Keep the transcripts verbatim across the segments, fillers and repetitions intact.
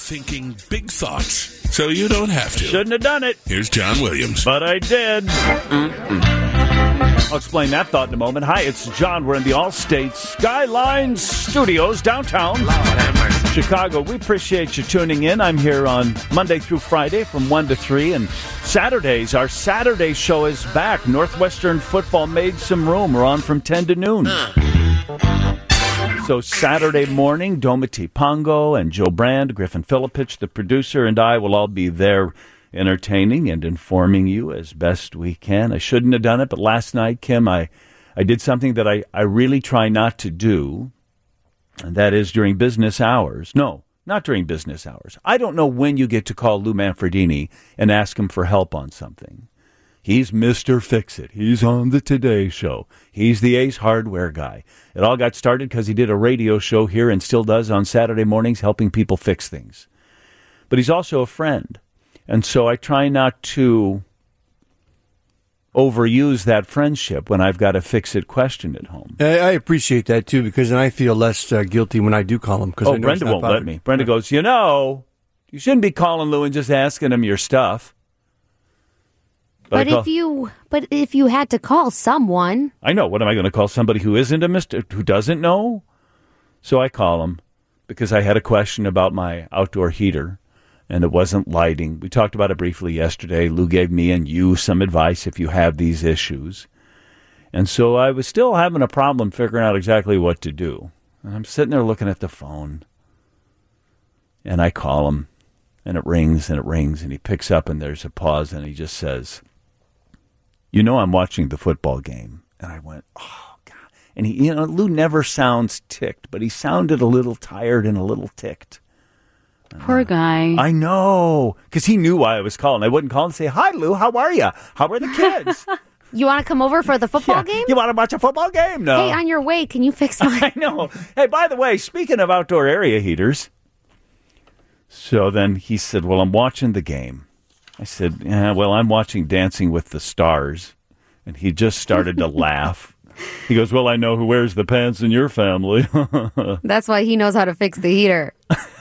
thinking big thoughts so you don't have to. Shouldn't have done it. Here's John Williams. But I did. I'll explain that thought in a moment. Hi, it's John. We're in the Allstate Skyline Studios downtown Chicago. We appreciate you tuning in. I'm here on Monday through Friday from one to three. And Saturdays, our Saturday show is back. Northwestern football made some room. We're on from ten to noon. So Saturday morning, Domiti Pongo and Joe Brand, Griffin Filipich, the producer, and I will all be there entertaining and informing you as best we can. I shouldn't have done it, but last night, Kim, I, I did something that I, I really try not to do, and that is during business hours. No, not during business hours. I don't know when you get to call Lou Manfredini and ask him for help on something. He's Mister Fix-It. He's on the Today Show. He's the Ace Hardware guy. It all got started because he did a radio show here and still does on Saturday mornings helping people fix things. But he's also a friend. And so I try not to overuse that friendship when I've got a fix-it question at home. I I appreciate that, too, because then I feel less uh, guilty when I do call him. Oh, I know Brenda won't let me. Brenda goes, you know, you shouldn't be calling Lou and just asking him your stuff. But, but if you but if you had to call someone. I know. What am I going to call somebody who isn't a mister, who doesn't know? So I call him because I had a question about my outdoor heater. And it wasn't lighting. We talked about it briefly yesterday. Lou gave me and you some advice if you have these issues. And so I was still having a problem figuring out exactly what to do. And I'm sitting there looking at the phone. And I call him. And it rings and it rings. And he picks up and there's a pause. And he just says, you know I'm watching the football game. And I went, oh, God. And he, you know, Lou never sounds ticked. But he sounded a little tired and a little ticked. Poor guy. I know, because he knew why I was calling. I wouldn't call and say, hi, Lou, how are you? How are the kids? You want to come over for the football yeah. game? You want to watch a football game? No. Hey, on your way, can you fix my... I know. Hey, by the way, speaking of outdoor area heaters, so then he said, well, I'm watching the game. I said, yeah, well, I'm watching Dancing with the Stars. And he just started to laugh. He goes, well, I know who wears the pants in your family. That's why he knows how to fix the heater.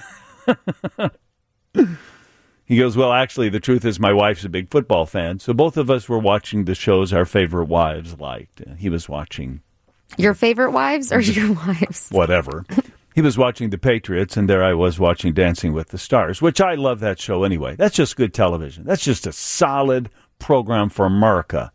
He goes, well, actually, the truth is my wife's a big football fan. So both of us were watching the shows our favorite wives liked. He was watching... Your favorite wives or your wives? Whatever. He was watching The Patriots, and there I was watching Dancing with the Stars, which I love that show anyway. That's just good television. That's just a solid program for America.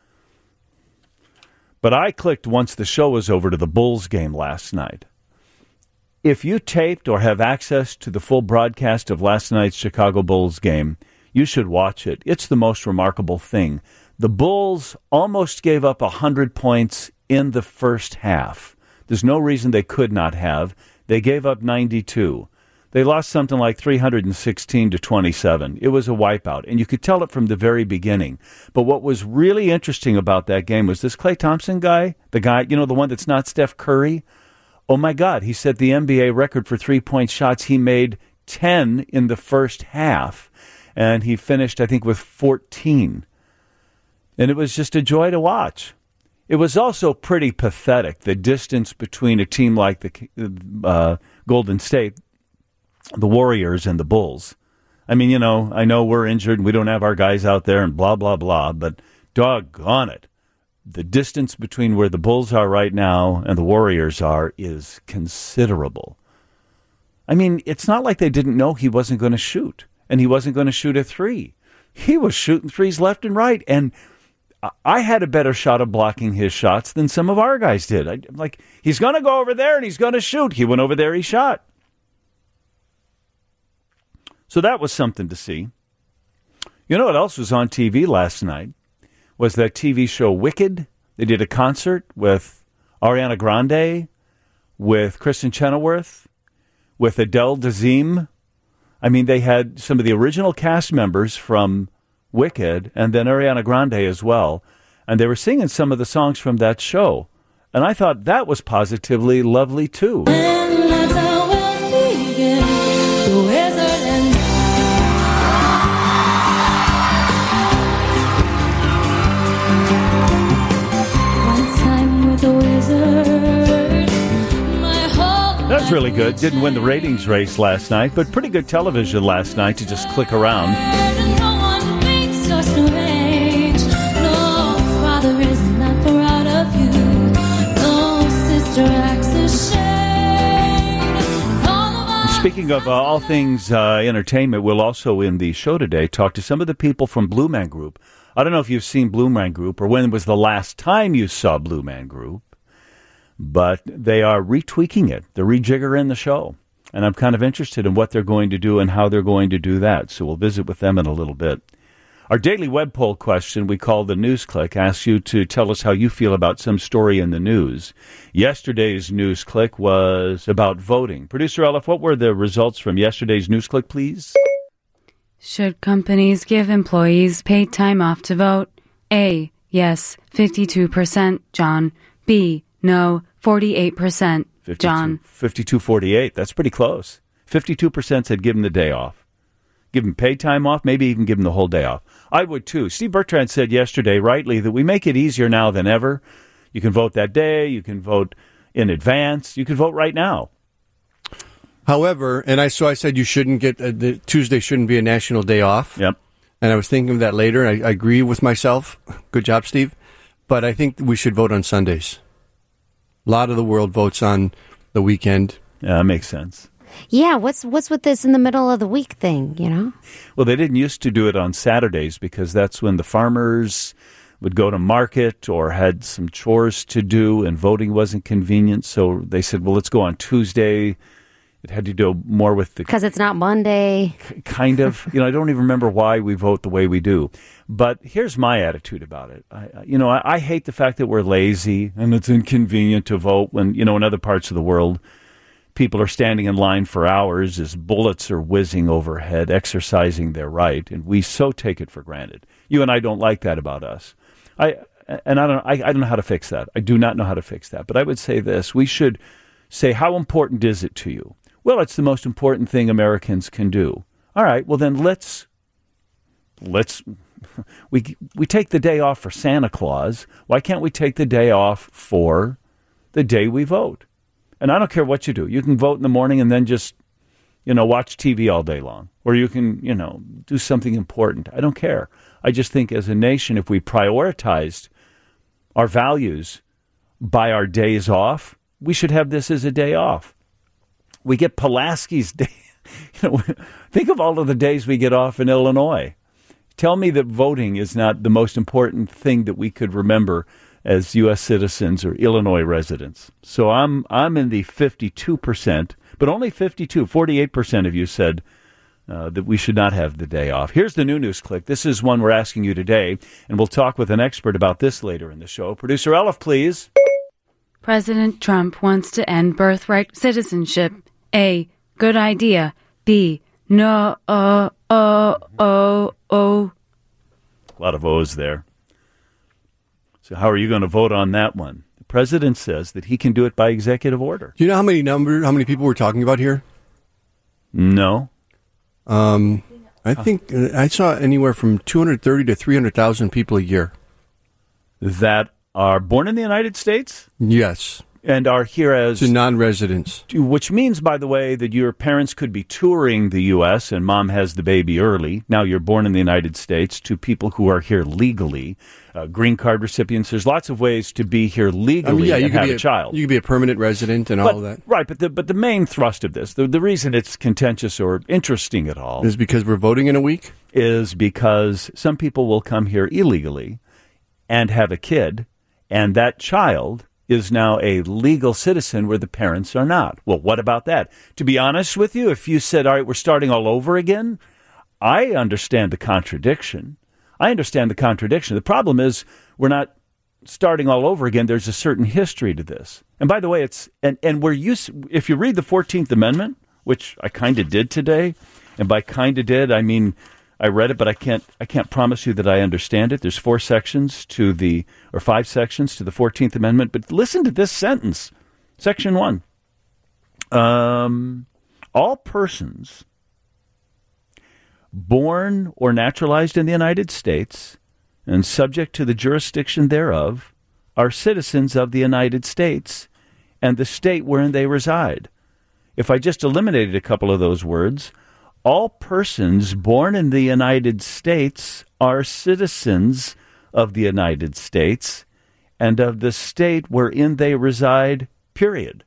But I clicked once the show was over to the Bulls game last night. If you taped or have access to the full broadcast of last night's Chicago Bulls game, you should watch it. It's the most remarkable thing. The Bulls almost gave up one hundred points in the first half. There's no reason they could not have. They gave up ninety-two. They lost something like three hundred sixteen to twenty-seven. It was a wipeout, and you could tell it from the very beginning. But what was really interesting about that game was this Klay Thompson guy, the guy, you know, the one that's not Steph Curry. Oh, my God, he set the N B A record for three-point shots. He made ten in the first half, and he finished, I think, with fourteen. And it was just a joy to watch. It was also pretty pathetic, the distance between a team like the uh, Golden State, the Warriors, and the Bulls. I mean, you know, I know we're injured and we don't have our guys out there and blah, blah, blah, but doggone it. The distance between where the Bulls are right now and the Warriors are is considerable. I mean, it's not like they didn't know he wasn't going to shoot, and he wasn't going to shoot a three. He was shooting threes left and right, and I had a better shot of blocking his shots than some of our guys did. I, like, he's going to go over there and he's going to shoot. He went over there, he shot. So that was something to see. You know what else was on T V last night? Was that T V show Wicked. They did a concert with Ariana Grande, with Kristen Chenoweth, with Adele Dazeem. I mean, they had some of the original cast members from Wicked, and then Ariana Grande as well. And they were singing some of the songs from that show. And I thought that was positively lovely, too. was really good. Didn't win the ratings race last night, but pretty good television last night to just click around. Speaking of uh, all things uh, entertainment, we'll also in the show today talk to some of the people from Blue Man Group. I don't know if you've seen Blue Man Group or when was the last time you saw Blue Man Group, but they are retweaking it. They're rejiggering the show, and I'm kind of interested in what they're going to do and how they're going to do that, so we'll visit with them in a little bit. Our daily web poll question we call the News Click asks you to tell us how you feel about some story in the news. Yesterday's News Click was about voting. Producer Elif, what were the results from yesterday's News Click, please? Should companies give employees paid time off to vote? A, yes, fifty-two percent, John. B, no, forty-eight percent, John. fifty-two forty-eight, that's pretty close. fifty-two percent said give them the day off. Give them paid time off, maybe even give them the whole day off. I would too. Steve Bertrand said yesterday, rightly, that we make it easier now than ever. You can vote that day. You can vote in advance. You can vote right now. However, and I so I said you shouldn't get, uh, the Tuesday shouldn't be a national day off. Yep. And I was thinking of that later. I, I agree with myself. Good job, Steve. But I think we should vote on Sundays. A lot of the world votes on the weekend. Yeah, that makes sense. Yeah, what's what's with this in the middle of the week thing, you know? Well, they didn't used to do it on Saturdays because that's when the farmers would go to market or had some chores to do and voting wasn't convenient. So they said, well, let's go on Tuesday. It had to do more with the... Because it's not Monday. Kind of. You know, I don't even remember why we vote the way we do. But here's my attitude about it. I, you know, I, I hate the fact that we're lazy and it's inconvenient to vote when, you know, in other parts of the world, people are standing in line for hours as bullets are whizzing overhead, exercising their right, and we so take it for granted. You and I don't like that about us. I and I don't I, I don't know how to fix that. I do not know how to fix that. But I would say this: we should say, how important is it to you? Well, it's the most important thing Americans can do. All right. Well, then let's let's we we take the day off for Santa Claus. Why can't we take the day off for the day we vote? And I don't care what you do. You can vote in the morning and then just, you know, watch T V all day long. Or you can, you know, do something important. I don't care. I just think as a nation, if we prioritized our values by our days off, we should have this as a day off. We get Pulaski's day. You know, think of all of the days we get off in Illinois. Tell me that voting is not the most important thing that we could remember as U S citizens or Illinois residents. So I'm I'm in the fifty-two percent, but only fifty-two. forty-eight percent of you said uh, that we should not have the day off. Here's the new News Click. This is one we're asking you today, and we'll talk with an expert about this later in the show. Producer Elif, please. President Trump wants to end birthright citizenship. A, good idea. B, no, uh, uh, oh, oh. A lot of O's there. So how are you going to vote on that one? The president says that he can do it by executive order. Do you know how many number, how many people we're talking about here? No. Um, I think uh, I saw anywhere from two hundred thirty to three hundred thousand people a year. That are born in the United States? Yes. And are here as... To non-residents. Which means, by the way, that your parents could be touring the U S and mom has the baby early. Now you're born in the United States. To people who are here legally, uh, green card recipients. There's lots of ways to be here legally I mean, yeah, and you could have be a, a child. You could be a permanent resident and but, all of that. Right, but the, but the main thrust of this, the, the reason it's contentious or interesting at all... Is because we're voting in a week? Is because some people will come here illegally and have a kid, and that child... is now a legal citizen where the parents are not. Well, what about that? To be honest with you, if you said, all right, we're starting all over again, I understand the contradiction. I understand the contradiction. The problem is we're not starting all over again. There's a certain history to this. And by the way, it's and, and we're used, if you read the fourteenth Amendment, which I kind of did today, and by kind of did, I mean I read it, but I can't I can't promise you that I understand it. There's four sections to the, or five sections to the fourteenth Amendment. But listen to this sentence. Section one. Um, all persons born or naturalized in the United States and subject to the jurisdiction thereof are citizens of the United States and the state wherein they reside. if I just eliminated a couple of those words, all persons born in the United States are citizens of the United States and of the state wherein they reside, period.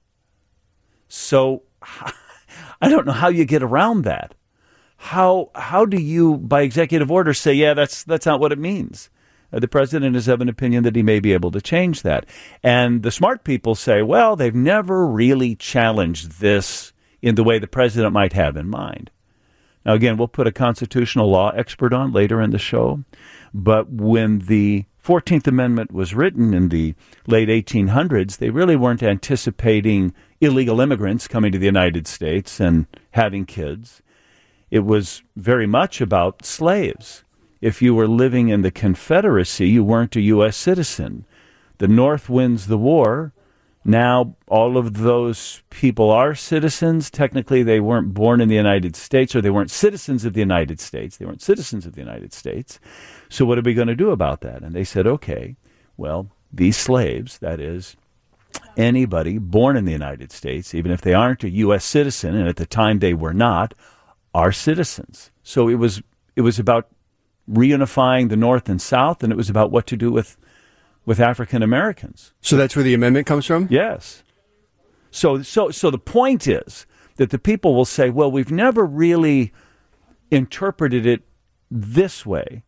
So I don't know how you get around that. How how do you, by executive order, say, yeah, that's that's not what it means? Uh, the president is of an opinion that he may be able to change that. And the smart people say, well, they've never really challenged this in the way the president might have in mind. Now, again, we'll put a constitutional law expert on later in the show. But when the fourteenth Amendment was written in the late eighteen hundreds, they really weren't anticipating illegal immigrants coming to the United States and having kids. It was very much about slaves. If you were living in the Confederacy, you weren't a U S citizen. The North wins the war. Now all of those people are citizens. Technically, they weren't born in the United States, or they weren't citizens of the United States. They weren't citizens of the United States. So what are we going to do about that? And they said, okay, well, these slaves, that is, anybody born in the United States, even if they aren't a U S citizen, and at the time they were not, are citizens. So it was it was about reunifying the North and South, and it was about what to do with with African Americans. So that's where the amendment comes from? Yes. So so so the point is that the people will say, well, we've never really interpreted it this way.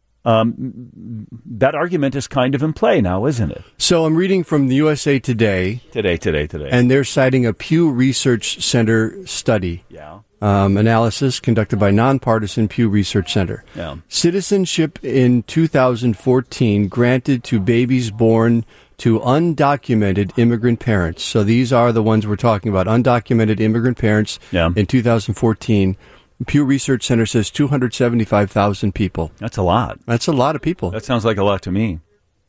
Um, that argument is kind of in play now, isn't it? So I'm reading from the U S A Today. Today, today, today. And they're citing a Pew Research Center study. Yeah. Um, analysis conducted by nonpartisan Pew Research Center. Yeah. Citizenship in two thousand fourteen granted to babies born to undocumented immigrant parents. So these are the ones we're talking about, undocumented immigrant parents yeah. in two thousand fourteen. Pew Research Center says two hundred seventy-five thousand people. That's a lot. That's a lot of people. That sounds like a lot to me.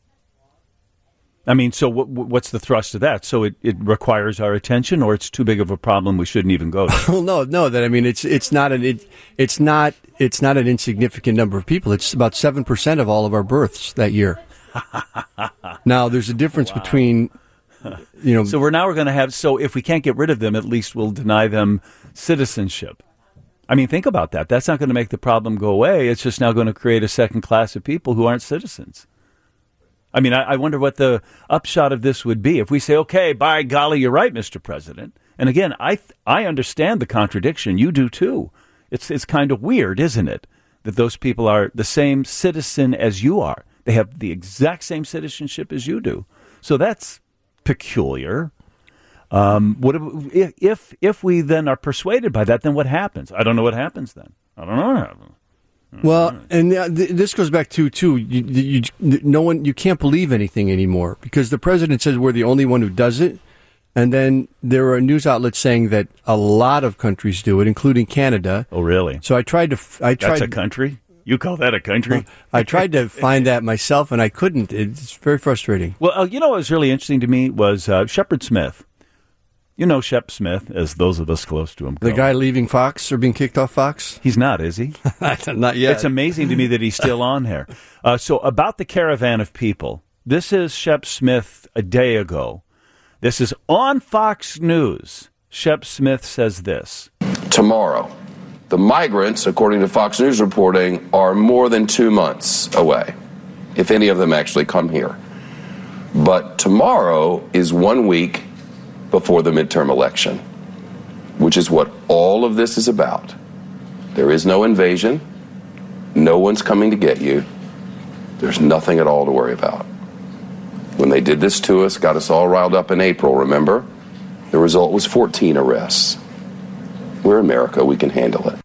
I mean, so what, what's the thrust of that? So it, it requires our attention, or it's too big of a problem we shouldn't even go to? Well, no, no. That I mean, it's it's not an it, it's not it's not an insignificant number of people. It's about seven percent of all of our births that year. Now, there's a difference wow. between, you know. So we're now we're going to have. So if we can't get rid of them, at least we'll deny them citizenship. I mean, think about that. That's not going to make the problem go away. It's just now going to create a second class of people who aren't citizens. I mean, I, I wonder what the upshot of this would be if we say, okay, by golly, you're right, Mister President. And again, I th- I understand the contradiction. You do, too. It's it's kind of weird, isn't it, that those people are the same citizen as you are. They have the exact same citizenship as you do. So that's peculiar. Um, what if, if if we then are persuaded by that, then what happens? I don't know what happens then. I don't know what happens. Well, and uh, th- this goes back to too. You, you, no one, you can't believe anything anymore because the president says we're the only one who does it, and then there are news outlets saying that a lot of countries do it, including Canada. Oh, really? So I tried to. F- I tried. That's a country? You call that a country? I tried to find that myself, and I couldn't. It's very frustrating. Well, uh, you know what was really interesting to me was uh, Shepard Smith. You know Shep Smith, as those of us close to him go. The guy leaving Fox or being kicked off Fox? He's not, is he? Not yet. It's amazing to me that he's still on here. Uh, so about the caravan of people, this is Shep Smith a day ago. This is on Fox News. Shep Smith says this. Tomorrow, the migrants, according to Fox News reporting, are more than two months away, if any of them actually come here. But tomorrow is one week before the midterm election, which is what all of this is about. There is no invasion. No one's coming to get you. There's nothing at all to worry about. When they did this to us, got us all riled up in April, remember? The result was fourteen arrests. We're America. We can handle it.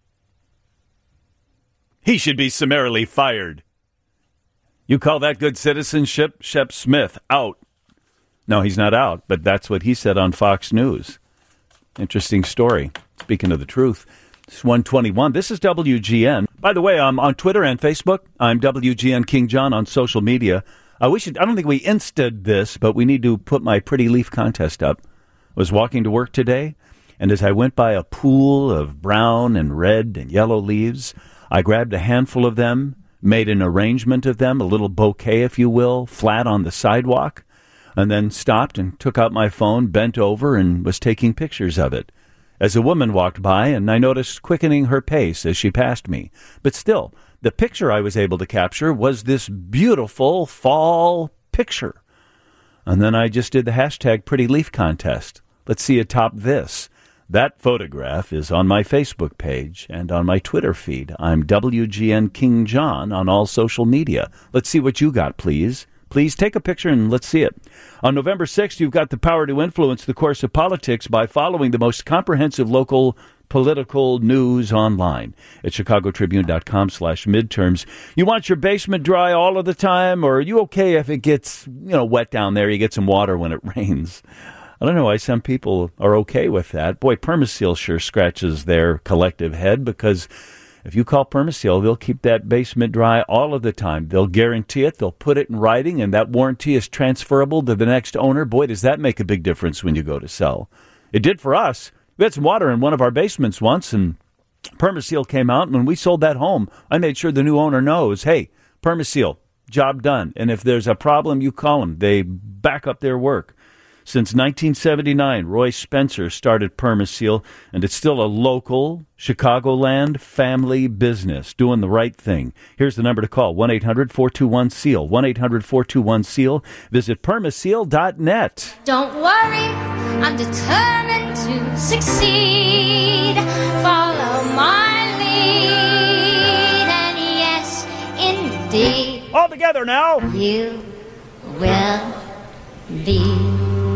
He should be summarily fired. You call that good citizenship? Shep Smith, out. No, he's not out, but that's what he said on Fox News. Interesting story. Speaking of the truth, it's one twenty-one. This is W G N. By the way, I'm on Twitter and Facebook. I'm W G N King John on social media. Uh, we should. I don't think we insta'd this, but we need to put my pretty leaf contest up. I was walking to work today, and as I went by a pool of brown and red and yellow leaves, I grabbed a handful of them, made an arrangement of them, a little bouquet, if you will, flat on the sidewalk, and then stopped and took out my phone, bent over, and was taking pictures of it. as a woman walked by, and I noticed quickening her pace as she passed me. But still, the picture I was able to capture was this beautiful fall picture. And then I just did the hashtag Pretty Leaf contest. Let's see it top this. That photograph is on my Facebook page and on my Twitter feed. I'm W G N King John on all social media. Let's see what you got, please. Please take a picture and let's see it. On November sixth, you've got the power to influence the course of politics by following the most comprehensive local political news online at chicagotribune.com slash midterms. You want your basement dry all of the time, or are you okay if it gets, you know, wet down there? You get some water when it rains. I don't know why some people are okay with that. Boy, Permaseal sure scratches their collective head, because if you call Permaseal, they'll keep that basement dry all of the time. They'll guarantee it. They'll put it in writing, and that warranty is transferable to the next owner. Boy, does that make a big difference when you go to sell. It did for us. We had some water in one of our basements once, and Permaseal came out, and when we sold that home, I made sure the new owner knows, hey, Permaseal, job done. And if there's a problem, you call them. They back up their work. Since nineteen seventy-nine, Roy Spencer started Permaseal, and it's still a local Chicagoland family business doing the right thing. Here's the number to call, one eight hundred four two one SEAL, one eight hundred four two one SEAL. Visit permaseal dot net. Don't worry, I'm determined to succeed. Follow my lead, and yes, indeed. All together now. You will be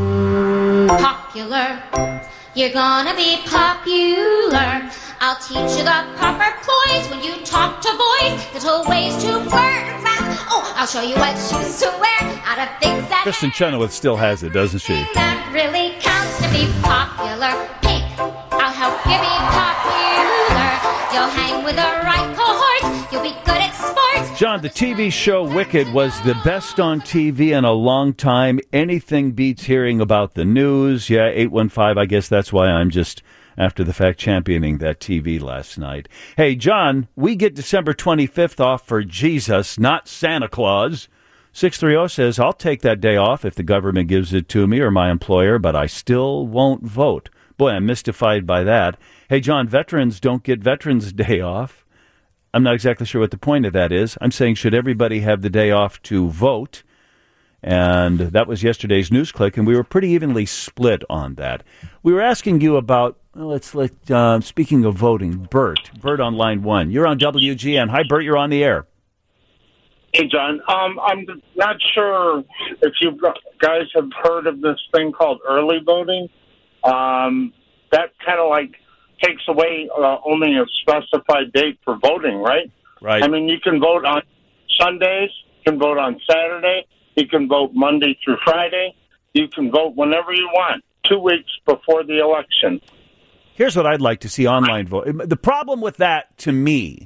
popular. You're gonna be popular. I'll teach you the proper ploys when you talk to boys, little ways to flirt and frown. Oh, I'll show you what shoes to wear out of things that Kristen Chenoweth still has it, doesn't she? That really counts to be popular. Pink, I'll help you be popular. You'll hang with the right cohort. You'll be good at sports. John, the T V show Wicked was the best on T V in a long time. Anything beats hearing about the news. Yeah, eight one five, I guess that's why I'm just, after the fact, championing that T V last night. Hey, John, we get December twenty-fifth off for Jesus, not Santa Claus. six three zero says, I'll take that day off if the government gives it to me or my employer, but I still won't vote. Boy, I'm mystified by that. Hey, John, veterans don't get Veterans Day off. I'm not exactly sure what the point of that is. I'm saying, should everybody have the day off to vote? And that was yesterday's News Click, and we were pretty evenly split on that. We were asking you about, well, let's let, uh, speaking of voting, Bert. Bert on line one. You're on W G N. Hi, Bert, you're on the air. Hey, John. Um, I'm not sure if you guys have heard of this thing called early voting. Um, that kind of like takes away uh, only a specified date for voting, right? Right. I mean, you can vote on Sundays, you can vote on Saturday, you can vote Monday through Friday, you can vote whenever you want, two weeks before the election. Here's what I'd like to see, online vote. The problem with that, to me,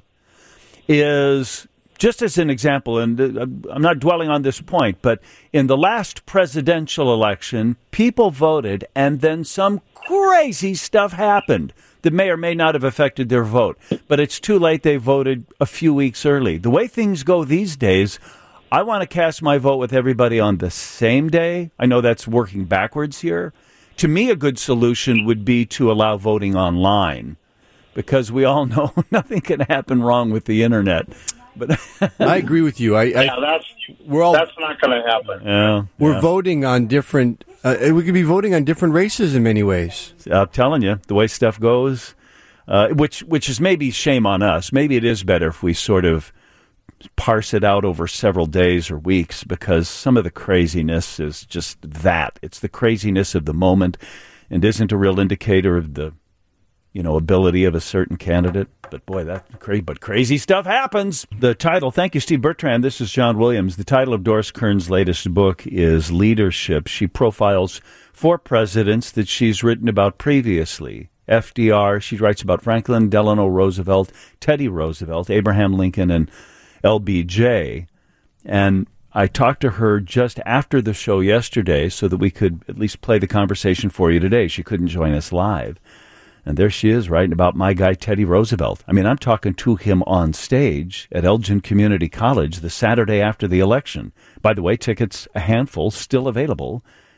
is, just as an example, and I'm not dwelling on this point, but in the last presidential election, people voted, and then some crazy stuff happened that may or may not have affected their vote. But it's too late. They voted a few weeks early. The way things go these days, I want to cast my vote with everybody on the same day. I know that's working backwards here. To me, a good solution would be to allow voting online, because we all know nothing can happen wrong with the internet. But I agree with you. I, I yeah, that's we're all that's not going to happen. Yeah, we're yeah. voting on different. Uh, we could be voting on different races in many ways. I'm telling you, the way stuff goes, uh, which which is maybe shame on us. Maybe it is better if we sort of parse it out over several days or weeks, because some of the craziness is just that. It's the craziness of the moment, and isn't a real indicator of the, you know, ability of a certain candidate. But boy, that crazy, but crazy stuff happens. The title, thank you, Steve Bertrand. This is John Williams. The title of Doris Kearns' latest book is Leadership. She profiles four presidents that she's written about previously. F D R, she writes about Franklin Delano Roosevelt, Teddy Roosevelt, Abraham Lincoln, and L B J. And I talked to her just after the show yesterday so that we could at least play the conversation for you today. She couldn't join us live. And there she is writing about my guy, Teddy Roosevelt. I mean, I'm talking to him on stage at Elgin Community College the Saturday after the election. By the way, tickets, a handful, still available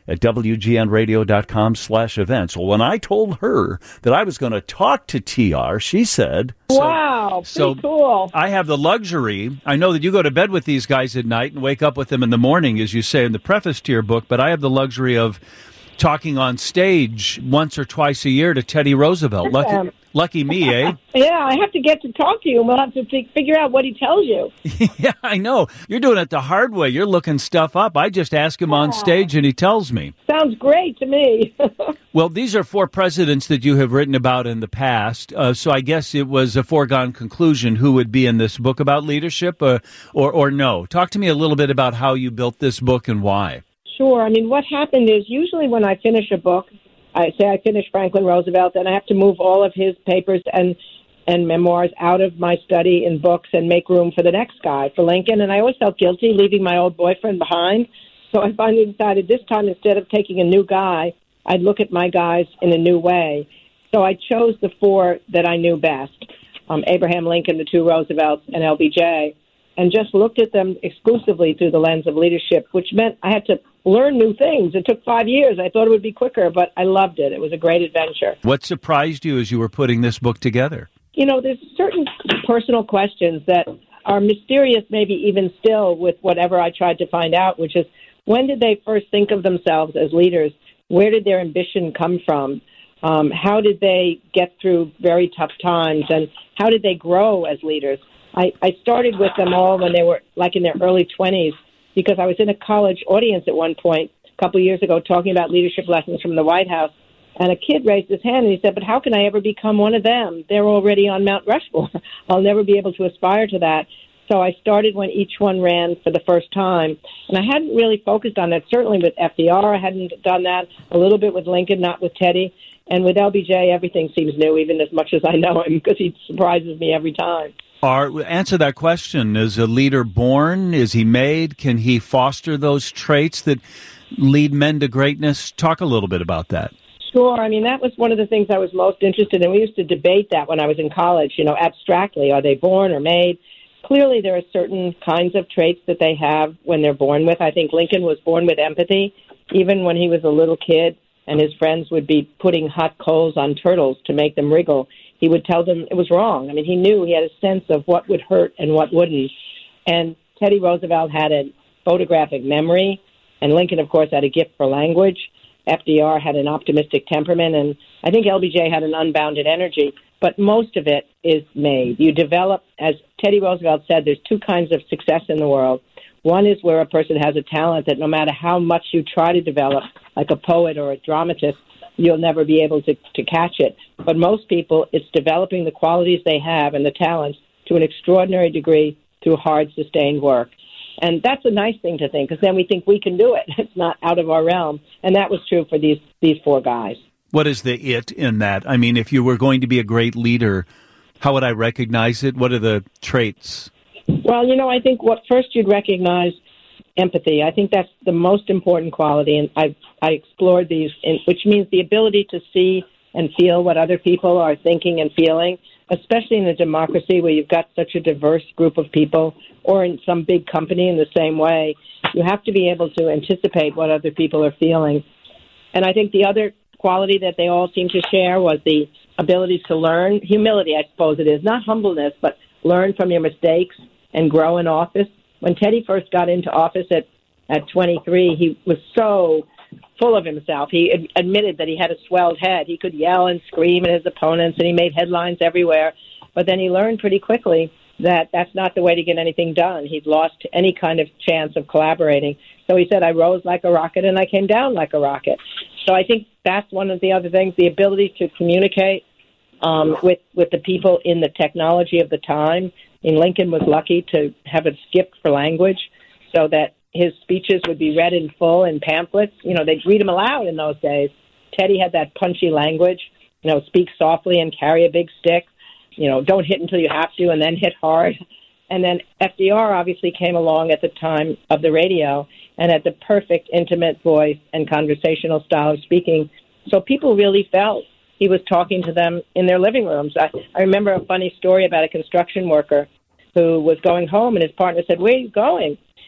at W G N radio dot com slash events. Well, when I told her that I was going to talk to T R, she said... Wow, so, pretty cool. I have the luxury. I know that you go to bed with these guys at night and wake up with them in the morning, as you say in the preface to your book, but I have the luxury of talking on stage once or twice a year to Teddy Roosevelt. Lucky, Um, lucky me, eh? Yeah, I have to get to talk to you, and we'll have to fi- figure out what he tells you. Yeah, I know. You're doing it the hard way. You're looking stuff up. I just ask him on stage, and he tells me. Sounds great to me. Well, these are four presidents that you have written about in the past, uh, so I guess it was a foregone conclusion who would be in this book about leadership, uh, or, or no. Talk to me a little bit about how you built this book and why. Sure. I mean, what happened is usually when I finish a book, I say I finish Franklin Roosevelt, and I have to move all of his papers and and memoirs out of my study in books and make room for the next guy, for Lincoln. And I always felt guilty leaving my old boyfriend behind. So I finally decided this time, instead of taking a new guy, I'd look at my guys in a new way. So I chose the four that I knew best, um, Abraham Lincoln, the two Roosevelts, and L B J, and just looked at them exclusively through the lens of leadership, which meant I had to learn new things. It took five years. I thought it would be quicker, but I loved it. It was a great adventure. What surprised you as you were putting this book together? You know, there's certain personal questions that are mysterious, maybe even still, with whatever I tried to find out, which is, when did they first think of themselves as leaders? Where did their ambition come from? Um, how did they get through very tough times? And how did they grow as leaders? I, I started with them all when they were like in their early twenties, because I was in a college audience at one point a couple of years ago talking about leadership lessons from the White House. And a kid raised his hand and he said, but how can I ever become one of them? They're already on Mount Rushmore. I'll never be able to aspire to that. So I started when each one ran for the first time. And I hadn't really focused on that. Certainly with F D R, I hadn't done that. A little bit with Lincoln, not with Teddy. And with L B J, everything seems new, even as much as I know him, because he surprises me every time. Are, answer that question. Is a leader born? Is he made? Can he foster those traits that lead men to greatness? Talk a little bit about that. Sure. I mean, that was one of the things I was most interested in. We used to debate that when I was in college, you know, abstractly. Are they born or made? Clearly, there are certain kinds of traits that they have when they're born with. I think Lincoln was born with empathy. Even when he was a little kid and his friends would be putting hot coals on turtles to make them wriggle, he would tell them it was wrong. I mean, he knew, he had a sense of what would hurt and what wouldn't. And Teddy Roosevelt had a photographic memory, and Lincoln, of course, had a gift for language. F D R had an optimistic temperament, and I think L B J had an unbounded energy. But most of it is made. You develop, as Teddy Roosevelt said, there's two kinds of success in the world. One is where a person has a talent that no matter how much you try to develop, like a poet or a dramatist, you'll never be able to, to catch it. But most people, it's developing the qualities they have and the talents to an extraordinary degree through hard, sustained work. And that's a nice thing to think, because then we think we can do it. It's not out of our realm. And that was true for these, these four guys. What is the it in that? I mean, if you were going to be a great leader, how would I recognize it? What are the traits? Well, you know, I think what first you'd recognize empathy. I think that's the most important quality, and I I explored these, in, which means the ability to see and feel what other people are thinking and feeling, especially in a democracy where you've got such a diverse group of people, or in some big company in the same way. You have to be able to anticipate what other people are feeling. And I think the other quality that they all seemed to share was the ability to learn. Humility, I suppose it is. Not humbleness, but learn from your mistakes and grow in office. When Teddy first got into office at, at twenty-three, he was so full of himself. He ad- admitted that he had a swelled head. He could yell and scream at his opponents, and he made headlines everywhere. But then he learned pretty quickly that that's not the way to get anything done. He'd lost any kind of chance of collaborating. So he said, I rose like a rocket and I came down like a rocket. So I think that's one of the other things, the ability to communicate um, with, with the people in the technology of the time. And Lincoln was lucky to have it skipped for language so that his speeches would be read in full in pamphlets. You know, they'd read them aloud in those days. Teddy had that punchy language, you know, speak softly and carry a big stick. You know, don't hit until you have to and then hit hard. And then F D R obviously came along at the time of the radio and had the perfect intimate voice and conversational style of speaking. So people really felt he was talking to them in their living rooms. I, I remember a funny story about a construction worker who was going home, and his partner said, where are you going?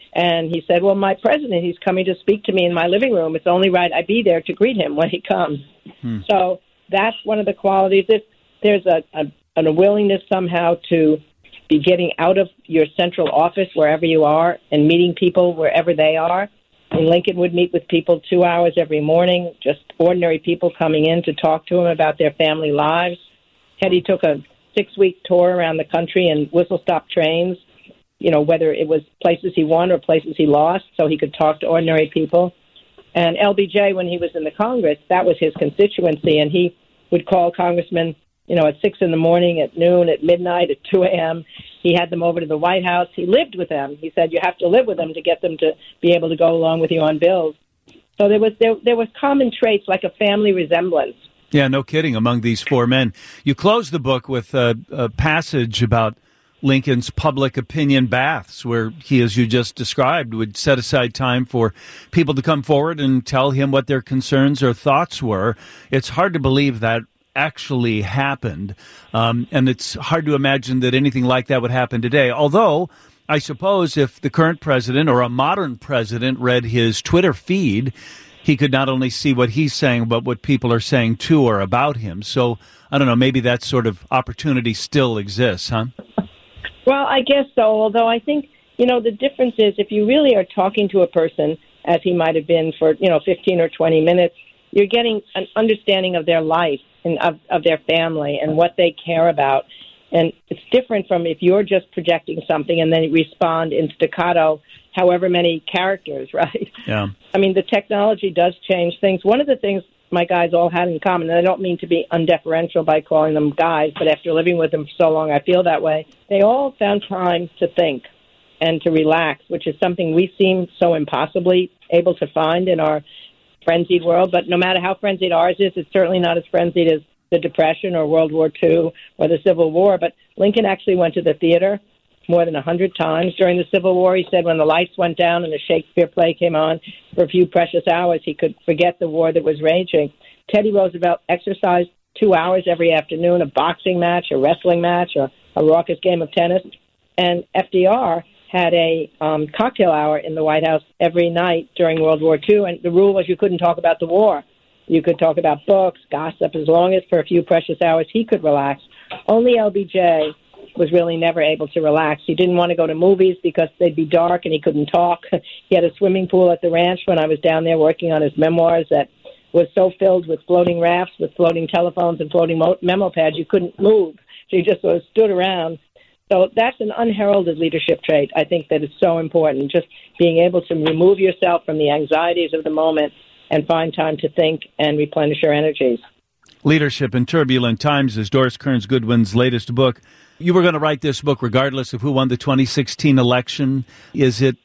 And he said, well, my president, he's coming to speak to me in my living room. It's only right I be there to greet him when he comes. Hmm. So that's one of the qualities. If there's a, a, a willingness somehow to be getting out of your central office wherever you are and meeting people wherever they are. And Lincoln would meet with people two hours every morning, just ordinary people coming in to talk to him about their family lives. Teddy took a six-week tour around the country in whistle-stop trains, you know, whether it was places he won or places he lost, so he could talk to ordinary people. And L B J, when he was in the Congress, that was his constituency, and he would call congressmen, you know, at six in the morning, at noon, at midnight, at two a.m. He had them over to the White House. He lived with them. He said, you have to live with them to get them to be able to go along with you on bills. So there was there, there was common traits like a family resemblance. Yeah, no kidding, among these four men. You close the book with a, a passage about Lincoln's public opinion baths, where he, as you just described, would set aside time for people to come forward and tell him what their concerns or thoughts were. It's hard to believe that actually happened, um, and it's hard to imagine that anything like that would happen today. Although, I suppose if the current president or a modern president read his Twitter feed, he could not only see what he's saying, but what people are saying to or about him. So, I don't know, maybe that sort of opportunity still exists, huh? Well, I guess so, although I think, you know, the difference is if you really are talking to a person, as he might have been for, you know, fifteen or twenty minutes, you're getting an understanding of their life and of, of their family and what they care about. And it's different from if you're just projecting something and then respond in staccato, however many characters, right? Yeah. I mean, the technology does change things. One of the things my guys all had in common, and I don't mean to be undeferential by calling them guys, but after living with them for so long, I feel that way. They all found time to think and to relax, which is something we seem so impossibly able to find in our frenzied world. But no matter how frenzied ours is, it's certainly not as frenzied as the Depression or World War Two or the Civil War. But Lincoln actually went to the theater more than a hundred times during the Civil War. He said when the lights went down and the Shakespeare play came on for a few precious hours, he could forget the war that was raging. Teddy Roosevelt exercised two hours every afternoon, a boxing match, a wrestling match, or a raucous game of tennis. And F D R had a um, cocktail hour in the White House every night during World War Two, and the rule was you couldn't talk about the war. You could talk about books, gossip, as long as for a few precious hours he could relax. Only L B J was really never able to relax. He didn't want to go to movies because they'd be dark and he couldn't talk. He had a swimming pool at the ranch when I was down there working on his memoirs that was so filled with floating rafts, with floating telephones and floating mo- memo pads, you couldn't move. So you just sort of stood around. So that's an unheralded leadership trait, I think, that is so important, just being able to remove yourself from the anxieties of the moment and find time to think and replenish your energies. Leadership in Turbulent Times is Doris Kearns Goodwin's latest book. You were going to write this book regardless of who won the twenty sixteen election. Is it,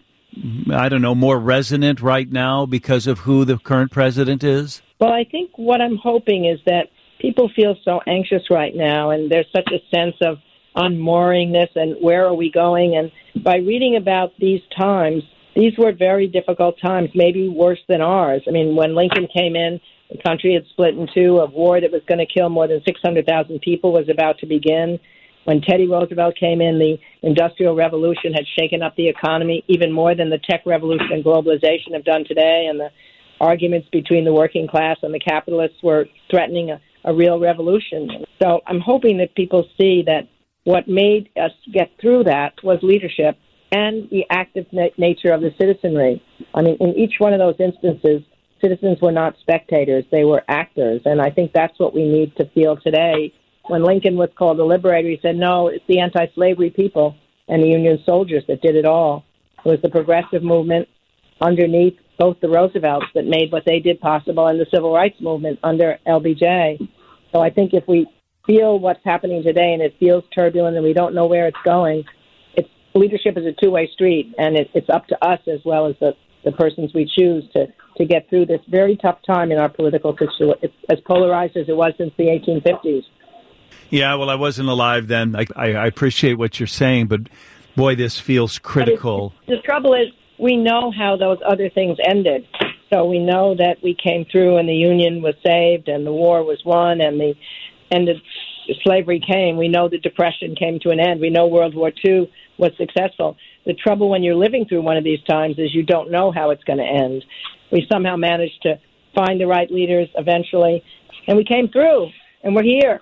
I don't know, more resonant right now because of who the current president is? Well, I think what I'm hoping is that people feel so anxious right now, and there's such a sense of unmooringness and where are we going? And by reading about these times, these were very difficult times, maybe worse than ours. I mean, when Lincoln came in, the country had split in two. A war that was going to kill more than six hundred thousand people was about to begin. When Teddy Roosevelt came in, the Industrial Revolution had shaken up the economy even more than the tech revolution and globalization have done today, and the arguments between the working class and the capitalists were threatening a, a real revolution. So I'm hoping that people see that what made us get through that was leadership and the active na- nature of the citizenry. I mean, in each one of those instances, citizens were not spectators, they were actors, and I think that's what we need to feel today. When Lincoln was called a liberator, he said, no, it's the anti-slavery people and the Union soldiers that did it all. It was the progressive movement underneath both the Roosevelts that made what they did possible and the civil rights movement under L B J. So I think if we feel what's happening today and it feels turbulent and we don't know where it's going, it's, leadership is a two-way street, and it, it's up to us as well as the, the persons we choose to, to get through this very tough time in our political situation. It's as polarized as it was since the eighteen fifties. Yeah, well, I wasn't alive then. I, I, I appreciate what you're saying, but boy, this feels critical. The trouble is, we know how those other things ended. So we know that we came through and the Union was saved and the war was won and the ended slavery came. We know the Depression came to an end. We know World War Two was successful. The trouble when you're living through one of these times is you don't know how it's going to end. We somehow managed to find the right leaders eventually, and we came through. And we're here.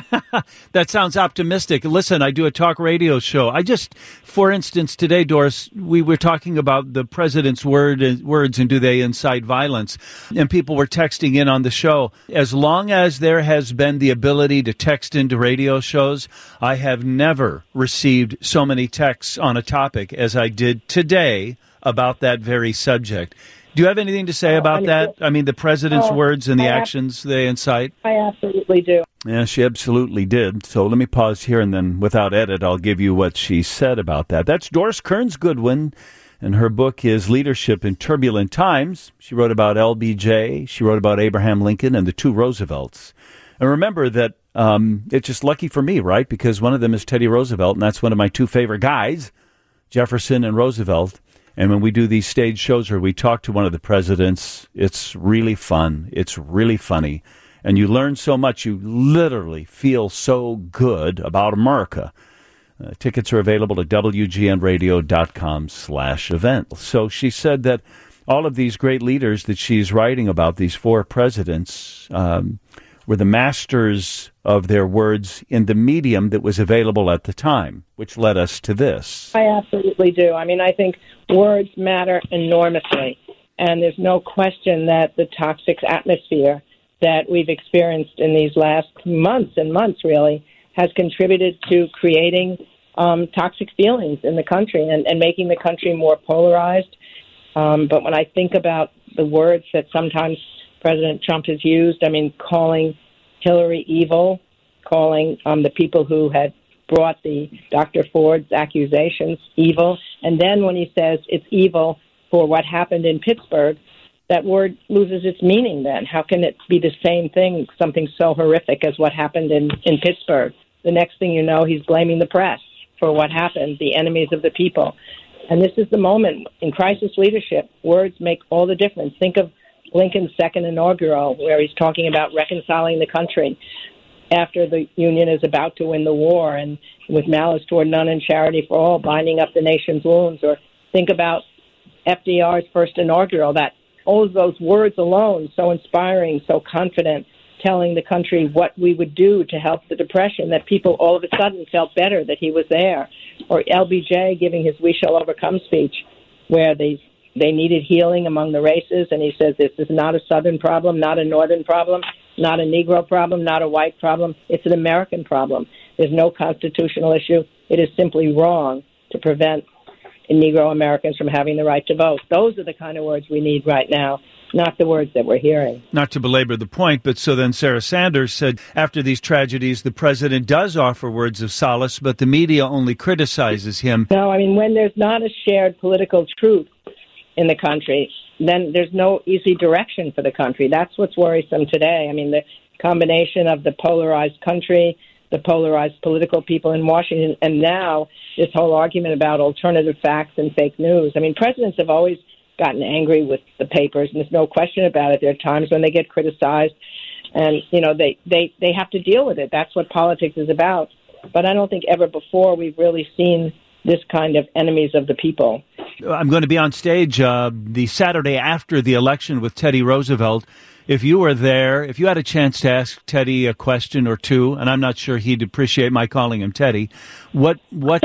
That sounds optimistic. Listen, I do a talk radio show. I just, for instance, today, Doris, we were talking about the president's word, words and do they incite violence? And people were texting in on the show. As long as there has been the ability to text into radio shows, I have never received so many texts on a topic as I did today about that very subject. Do you have anything to say about that? I mean, the president's oh, words and the I actions ab- they incite? I absolutely do. Yeah, she absolutely did. So let me pause here, and then without edit, I'll give you what she said about that. That's Doris Kearns Goodwin, and her book is Leadership in Turbulent Times. She wrote about L B J. She wrote about Abraham Lincoln and the two Roosevelts. And remember that um, it's just lucky for me, right? Because one of them is Teddy Roosevelt, and that's one of my two favorite guys, Jefferson and Roosevelt. And when we do these stage shows or we talk to one of the presidents, it's really fun. It's really funny. And you learn so much. You literally feel so good about America. Uh, tickets are available at W G N radio dot com slash event. So she said that all of these great leaders that she's writing about, these four presidents, um, were the masters of their words in the medium that was available at the time, which led us to this. I absolutely do. I mean, I think words matter enormously, and there's no question that the toxic atmosphere that we've experienced in these last months and months, really, has contributed to creating um, toxic feelings in the country and, and making the country more polarized. Um, but when I think about the words that sometimes President Trump has used, I mean, calling Hillary evil, calling um, the people who had brought the Doctor Ford's accusations evil, and then when he says it's evil for what happened in Pittsburgh, that word loses its meaning then. How can it be the same thing, something so horrific as what happened in, in Pittsburgh? The next thing you know, he's blaming the press for what happened, the enemies of the people. And this is the moment in crisis leadership. Words make all the difference. Think of Lincoln's second inaugural, where he's talking about reconciling the country after the Union is about to win the war, and with malice toward none and charity for all, binding up the nation's wounds. Or think about F D R's first inaugural, that all of those words alone, so inspiring, so confident, telling the country what we would do to help the Depression, that people all of a sudden felt better that he was there. Or L B J giving his We Shall Overcome speech, where they they needed healing among the races, and he says this is not a Southern problem, not a Northern problem, not a Negro problem, not a white problem. It's an American problem. There's no constitutional issue. It is simply wrong to prevent Negro Americans from having the right to vote. Those are the kind of words we need right now, not the words that we're hearing. Not to belabor the point, but so then Sarah Sanders said after these tragedies, the president does offer words of solace, but the media only criticizes him. No, I mean, when there's not a shared political truth in the country, then there's no easy direction for the country. That's what's worrisome today. I mean, the combination of the polarized country, the polarized political people in Washington, and now this whole argument about alternative facts and fake news. I mean, presidents have always gotten angry with the papers, and there's no question about it. There are times when they get criticized, and, you know, they, they, they have to deal with it. That's what politics is about. But I don't think ever before we've really seen this kind of enemies of the people. I'm going to be on stage uh, the Saturday after the election with Teddy Roosevelt. If you were there, if you had a chance to ask Teddy a question or two, and I'm not sure he'd appreciate my calling him Teddy, what what?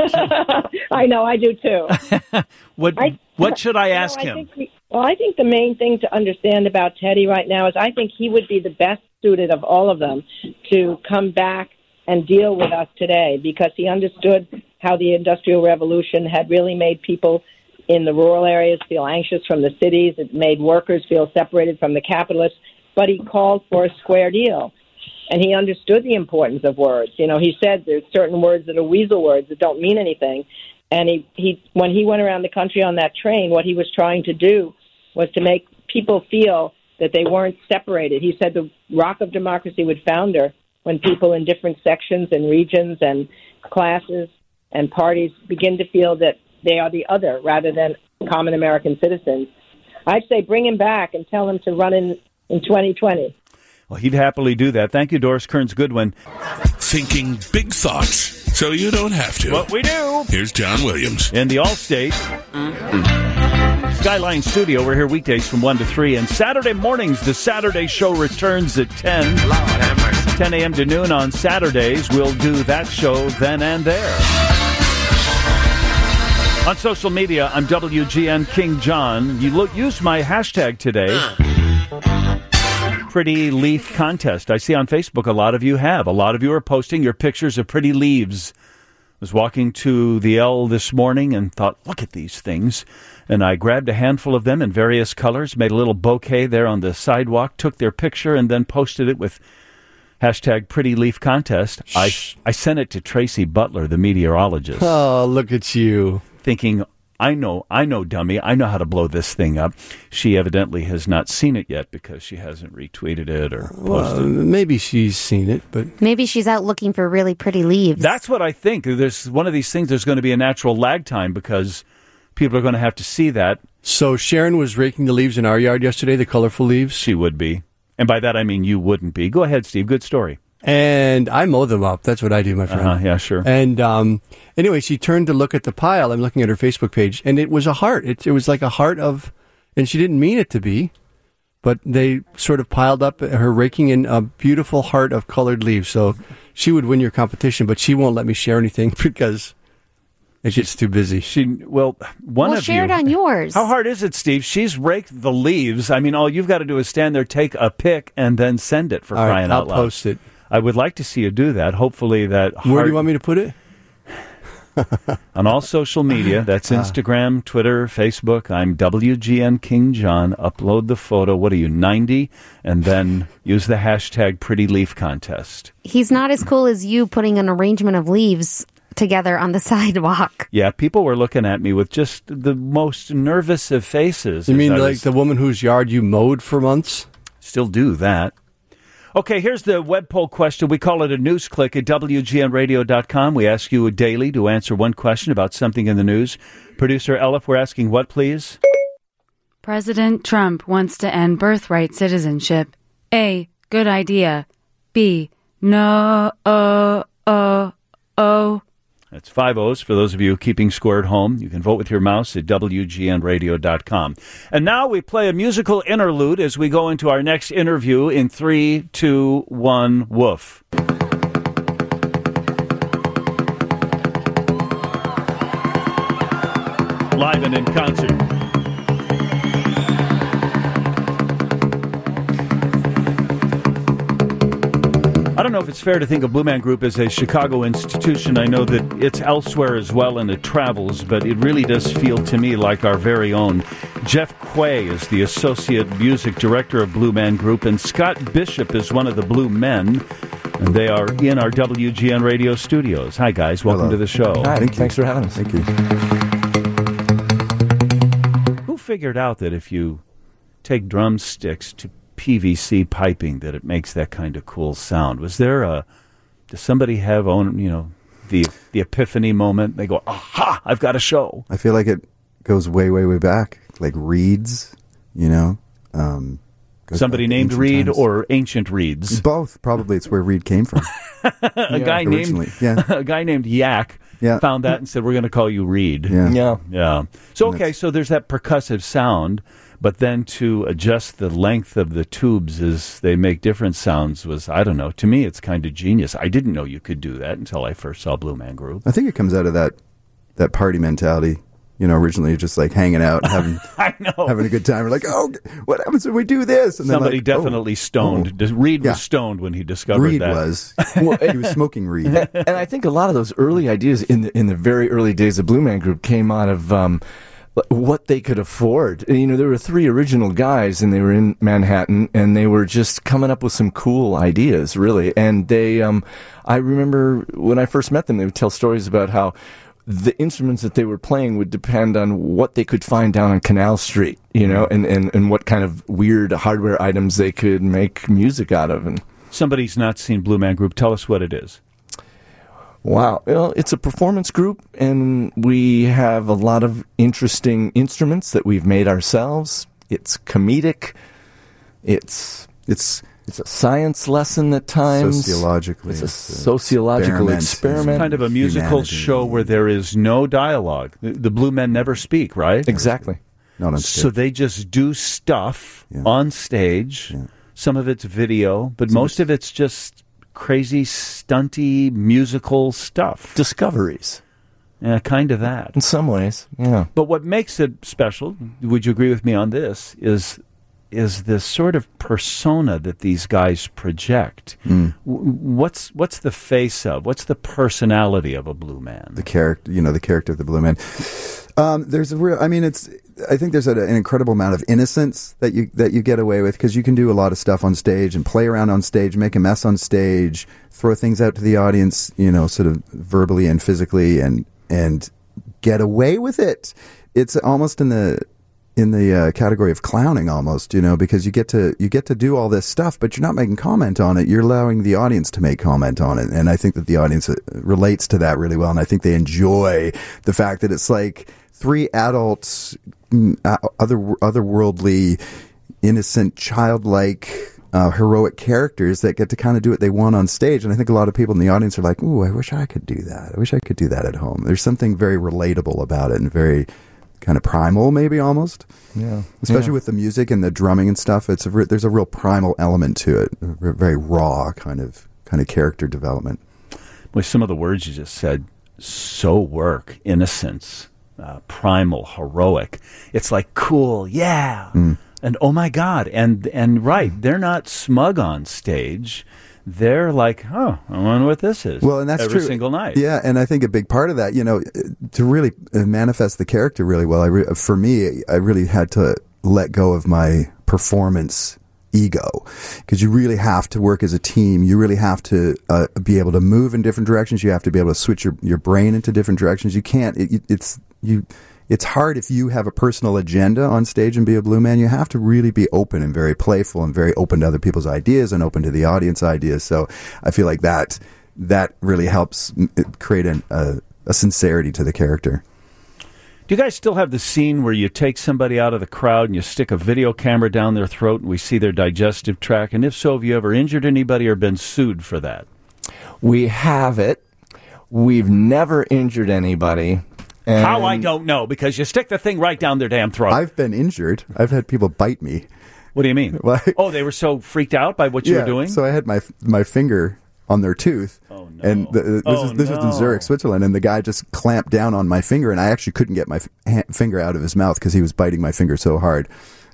I know, I do too. what I, what should I ask you know, I him? Think we, well, I think the main thing to understand about Teddy right now is I think he would be the best suited of all of them to come back and deal with us today, because he understood how the Industrial Revolution had really made people in the rural areas feel anxious from the cities. It made workers feel separated from the capitalists. But he called for a square deal, and he understood the importance of words. You know, he said there's certain words that are weasel words that don't mean anything. And he, he, when he went around the country on that train, what he was trying to do was to make people feel that they weren't separated. He said the rock of democracy would founder when people in different sections and regions and classes and parties begin to feel that they are the other rather than common American citizens. I'd say bring him back and tell him to run in in twenty twenty. Well, he'd happily do that. Thank you, Doris Kearns Goodwin. Thinking big thoughts so you don't have to. What we do. Here's John Williams. In the Allstate mm-hmm. Skyline Studio. We're here weekdays from one to three. And Saturday mornings, the Saturday show returns at ten. Lord have mercy. ten a.m. to noon on Saturdays. We'll do that show then and there. On social media, I'm W G N King John. You look, use my hashtag today. Pretty leaf contest. I see on Facebook a lot of you have. A lot of you are posting your pictures of pretty leaves. I was walking to the L this morning and thought, look at these things. And I grabbed a handful of them in various colors, made a little bouquet there on the sidewalk, took their picture, and then posted it with hashtag pretty leaf contest. I, I sent it to Tracy Butler, the meteorologist. Oh, look at you. Thinking, I know, I know, dummy. I know how to blow this thing up. She evidently has not seen it yet because she hasn't retweeted it or posted well, it. Maybe she's seen it, but maybe she's out looking for really pretty leaves. That's what I think. There's one of these things. There's going to be a natural lag time because people are going to have to see that. So Sharon was raking the leaves in our yard yesterday, the colorful leaves. She would be, and by that I mean you wouldn't be. Go ahead, Steve. Good story. And I mow them up. That's what I do, my friend. Uh-huh, yeah, sure. And um, anyway, she turned to look at the pile. I'm looking at her Facebook page, and it was a heart. It, it was like a heart of, and she didn't mean it to be, but they sort of piled up, her raking in a beautiful heart of colored leaves. So she would win your competition, but she won't let me share anything because it gets too busy. She well, one well, of share you. it on yours. How hard is it, Steve? She's raked the leaves. I mean, all you've got to do is stand there, take a pic, and then send it for all crying right, out loud. I'll post it. I would like to see you do that. Hopefully that heart... Where do you want me to put it? On all social media. That's Instagram, Twitter, Facebook. I'm W G N King John. Upload the photo. What are you, ninety? And then use the hashtag Pretty Leaf Contest. He's not as cool as you putting an arrangement of leaves together on the sidewalk. Yeah, people were looking at me with just the most nervous of faces. You mean I like was... the woman whose yard you mowed for months? Still do that. Okay, here's the web poll question. We call it a news click at W G N radio dot com. We ask you daily to answer one question about something in the news. Producer Elif, we're asking what, please? President Trump wants to end birthright citizenship. A, good idea. B, no, oh, oh, oh. That's five O's for those of you keeping score at home. You can vote with your mouse at W G N radio dot com. And now we play a musical interlude as we go into our next interview in three, two, one, woof. Live and in concert. I don't know if it's fair to think of Blue Man Group as a Chicago institution. I know that it's elsewhere as well and it travels, but it really does feel to me like our very own. Jeff Quay is the Associate Music Director of Blue Man Group, and Scott Bishop is one of the Blue Men, and they are in our W G N radio studios. Hi, guys. Welcome Hello. to the show. Hi, Thank thanks you. for having us. Thank you. Who figured out that if you take drumsticks to P V C piping that it makes that kind of cool sound? Was there a, does somebody have own, you know, the the epiphany moment? They go, aha, I've got a show. I feel like it goes way, way, way back, like reeds, you know. Um, Somebody named Reed times. or ancient reeds? Both. Probably it's where Reed came from. a yeah, guy originally. named yeah. a guy named Yak yeah. found that and said, we're going to call you Reed. Yeah. Yeah. Yeah. So, okay, so there's that percussive sound. But then to adjust the length of the tubes as they make different sounds was, I don't know, to me it's kind of genius. I didn't know you could do that until I first saw Blue Man Group. I think it comes out of that that party mentality. You know, originally just like hanging out, having I know. having a good time. We're like, oh, what happens when we do this? And Somebody then like, definitely oh, stoned. Oh. Reed Yeah. was stoned when he discovered Reed that. was. Well, he was smoking Reed. And I think a lot of those early ideas in the in the very early days of Blue Man Group came out of um, what they could afford. And, you know, there were three original guys, and they were in Manhattan, and they were just coming up with some cool ideas, really. And they, um, I remember when I first met them, they would tell stories about how the instruments that they were playing would depend on what they could find down on Canal Street, you know, and, and, and what kind of weird hardware items they could make music out of. And Somebody's not seen Blue Man Group. Tell us what it is. wow. Well, it's a performance group, and we have a lot of interesting instruments that we've made ourselves. It's comedic. It's It's It's a science lesson at times. Sociologically. It's a sociological experiment. experiment. Kind of a musical humanity. Show where there is no dialogue. The, the Blue Men never speak, right? Exactly. Not on stage. So they just do stuff yeah. on stage. Yeah. Some of it's video, but Some most of it's just crazy, stunty, musical stuff. Discoveries. Yeah, kind of that. In some ways, yeah. But what makes it special, would you agree with me on this, is is this sort of persona that these guys project. Mm. What's what's the face of? What's the personality of a Blue Man? The character, you know, the character of the Blue Man. Um, there's a real. I mean, it's. I think there's a, an incredible amount of innocence that you that you get away with because you can do a lot of stuff on stage and play around on stage, make a mess on stage, throw things out to the audience, you know, sort of verbally and physically, and and get away with it. It's almost in the. in the uh, category of clowning almost, you know, because you get to you get to do all this stuff, but you're not making comment on it. You're allowing the audience to make comment on it. And I think that the audience uh, relates to that really well. And I think they enjoy the fact that it's like three adults, uh, other otherworldly, innocent, childlike, uh, heroic characters that get to kind of do what they want on stage. And I think a lot of people in the audience are like, ooh, I wish I could do that. I wish I could do that at home. There's something very relatable about it and very kind of primal, maybe almost. Yeah. Especially yeah. with the music and the drumming and stuff. It's a re- there's a real primal element to it. A very raw kind of kind of character development. With some of the words you just said, so work, innocence, uh, primal, heroic. It's like cool, yeah, mm. and oh my God, and and right, they're not smug on stage. They're like, oh, I wonder what this is. Well, and that's every true. single night. Yeah, and I think a big part of that, you know, to really manifest the character really well, I re- for me, I really had to let go of my performance ego because you really have to work as a team. You really have to uh, be able to move in different directions. You have to be able to switch your, your brain into different directions. You can't. It, it's you. It's hard if you have a personal agenda on stage and be a Blue Man. You have to really be open and very playful and very open to other people's ideas and open to the audience ideas. So I feel like that that really helps create an, a, a sincerity to the character. Do you guys still have the scene where you take somebody out of the crowd and you stick a video camera down their throat and we see their digestive tract? And if so, have you ever injured anybody or been sued for that? We have it. We've never injured anybody. And how, I don't know, because you stick the thing right down their damn throat. I've been injured. I've had people bite me. What do you mean? Well, I, oh, they were so freaked out by what you yeah, were doing? So I had my my finger on their tooth. Oh, no. And the, this, oh, is, this no. is in Zurich, Switzerland, and the guy just clamped down on my finger, and I actually couldn't get my f- ha- finger out of his mouth because he was biting my finger so hard.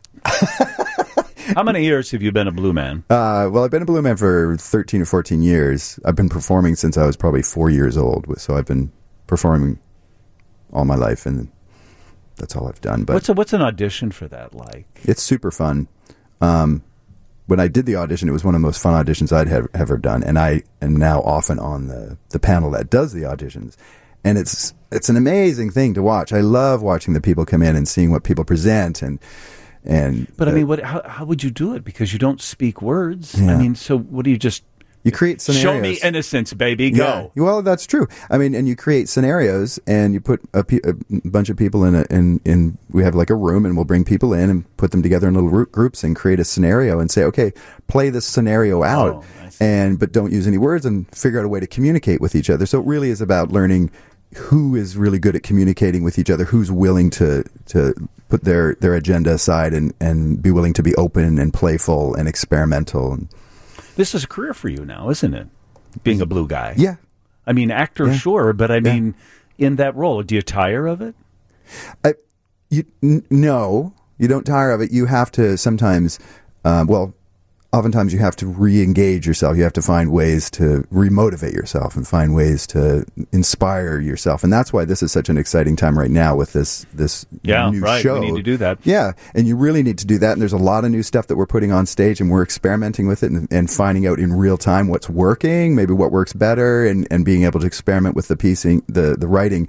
How many years have you been a Blue Man? Uh, well, I've been a Blue Man for thirteen or fourteen years. I've been performing since I was probably four years old, so I've been performing all my life, and that's all I've done. But what's a, what's an audition for that like? It's super fun. Um, when I did the audition, it was one of the most fun auditions I'd have ever done, and I am now often on the, the panel that does the auditions, and it's it's an amazing thing to watch. I love watching the people come in and seeing what people present, and and. But uh, I mean, what? How, how would you do it? Because you don't speak words. Yeah. I mean, so what do you just? You create scenarios. Show me innocence, baby. Go. Yeah. Well, that's true. I mean, and you create scenarios, and you put a, pe- a bunch of people in a, in in. We have like a room, and we'll bring people in and put them together in little group groups and create a scenario and say, okay, play this scenario out, oh, and but don't use any words and figure out a way to communicate with each other. So it really is about learning who is really good at communicating with each other, who's willing to to put their their agenda aside and and be willing to be open and playful and experimental. And this is a career for you now, isn't it? Being a Blue Guy. Yeah. I mean, actor, yeah. sure, but I yeah. mean, in that role, do you tire of it? I, you n- no, you don't tire of it. You have to sometimes, uh, well, oftentimes you have to re-engage yourself. You have to find ways to remotivate yourself and find ways to inspire yourself. And that's why this is such an exciting time right now with this this yeah, new right. show. We need to do that. Yeah, and you really need to do that. And there's a lot of new stuff that we're putting on stage, and we're experimenting with it and, and finding out in real time what's working, maybe what works better, and, and being able to experiment with the piecing, the, the writing.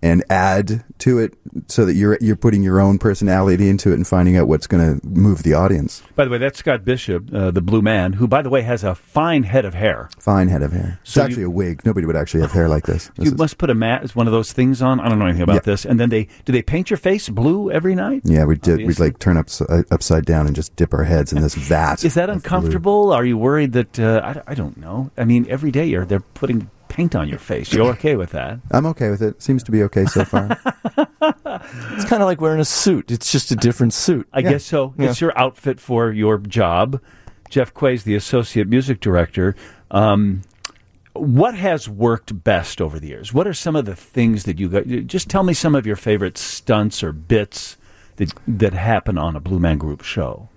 and add to it so that you're you're putting your own personality into it and finding out what's going to move the audience. By the way, that's Scott Bishop, uh, the Blue Man, who, by the way, has a fine head of hair. Fine head of hair. So it's actually you, a wig. Nobody would actually have hair like this. this you is, must put a mat, one of those things on. I don't know anything about yeah. this. And then they do they paint your face blue every night? Yeah, we did. Obviously. We'd like turn up uh, upside down and just dip our heads in this vat. Is that uncomfortable? Are you worried that uh, I, I don't know? I mean, every day you're they're putting paint on your face. You're okay with that? I'm okay with it. Seems to be okay so far. It's kind of like wearing a suit. It's just a different suit. I yeah. guess so. Yeah. It's your outfit for your job. Jeff Quay's the associate music director. Um, what has worked best over the years? What are some of the things that you got? Just tell me some of your favorite stunts or bits that that happen on a Blue Man Group show.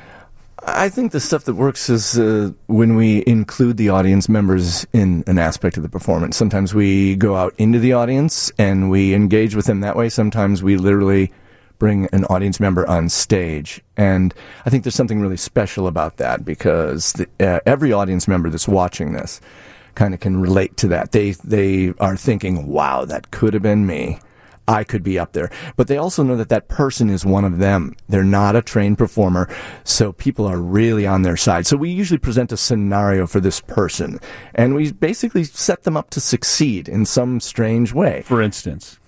I think the stuff that works is uh, when we include the audience members in an aspect of the performance. Sometimes we go out into the audience and we engage with them that way. Sometimes we literally bring an audience member on stage. And I think there's something really special about that because the, uh, every audience member that's watching this kind of can relate to that. They they are thinking, wow, that could have been me. I could be up there. But they also know that that person is one of them. They're not a trained performer, so people are really on their side. So we usually present a scenario for this person, and we basically set them up to succeed in some strange way. For instance?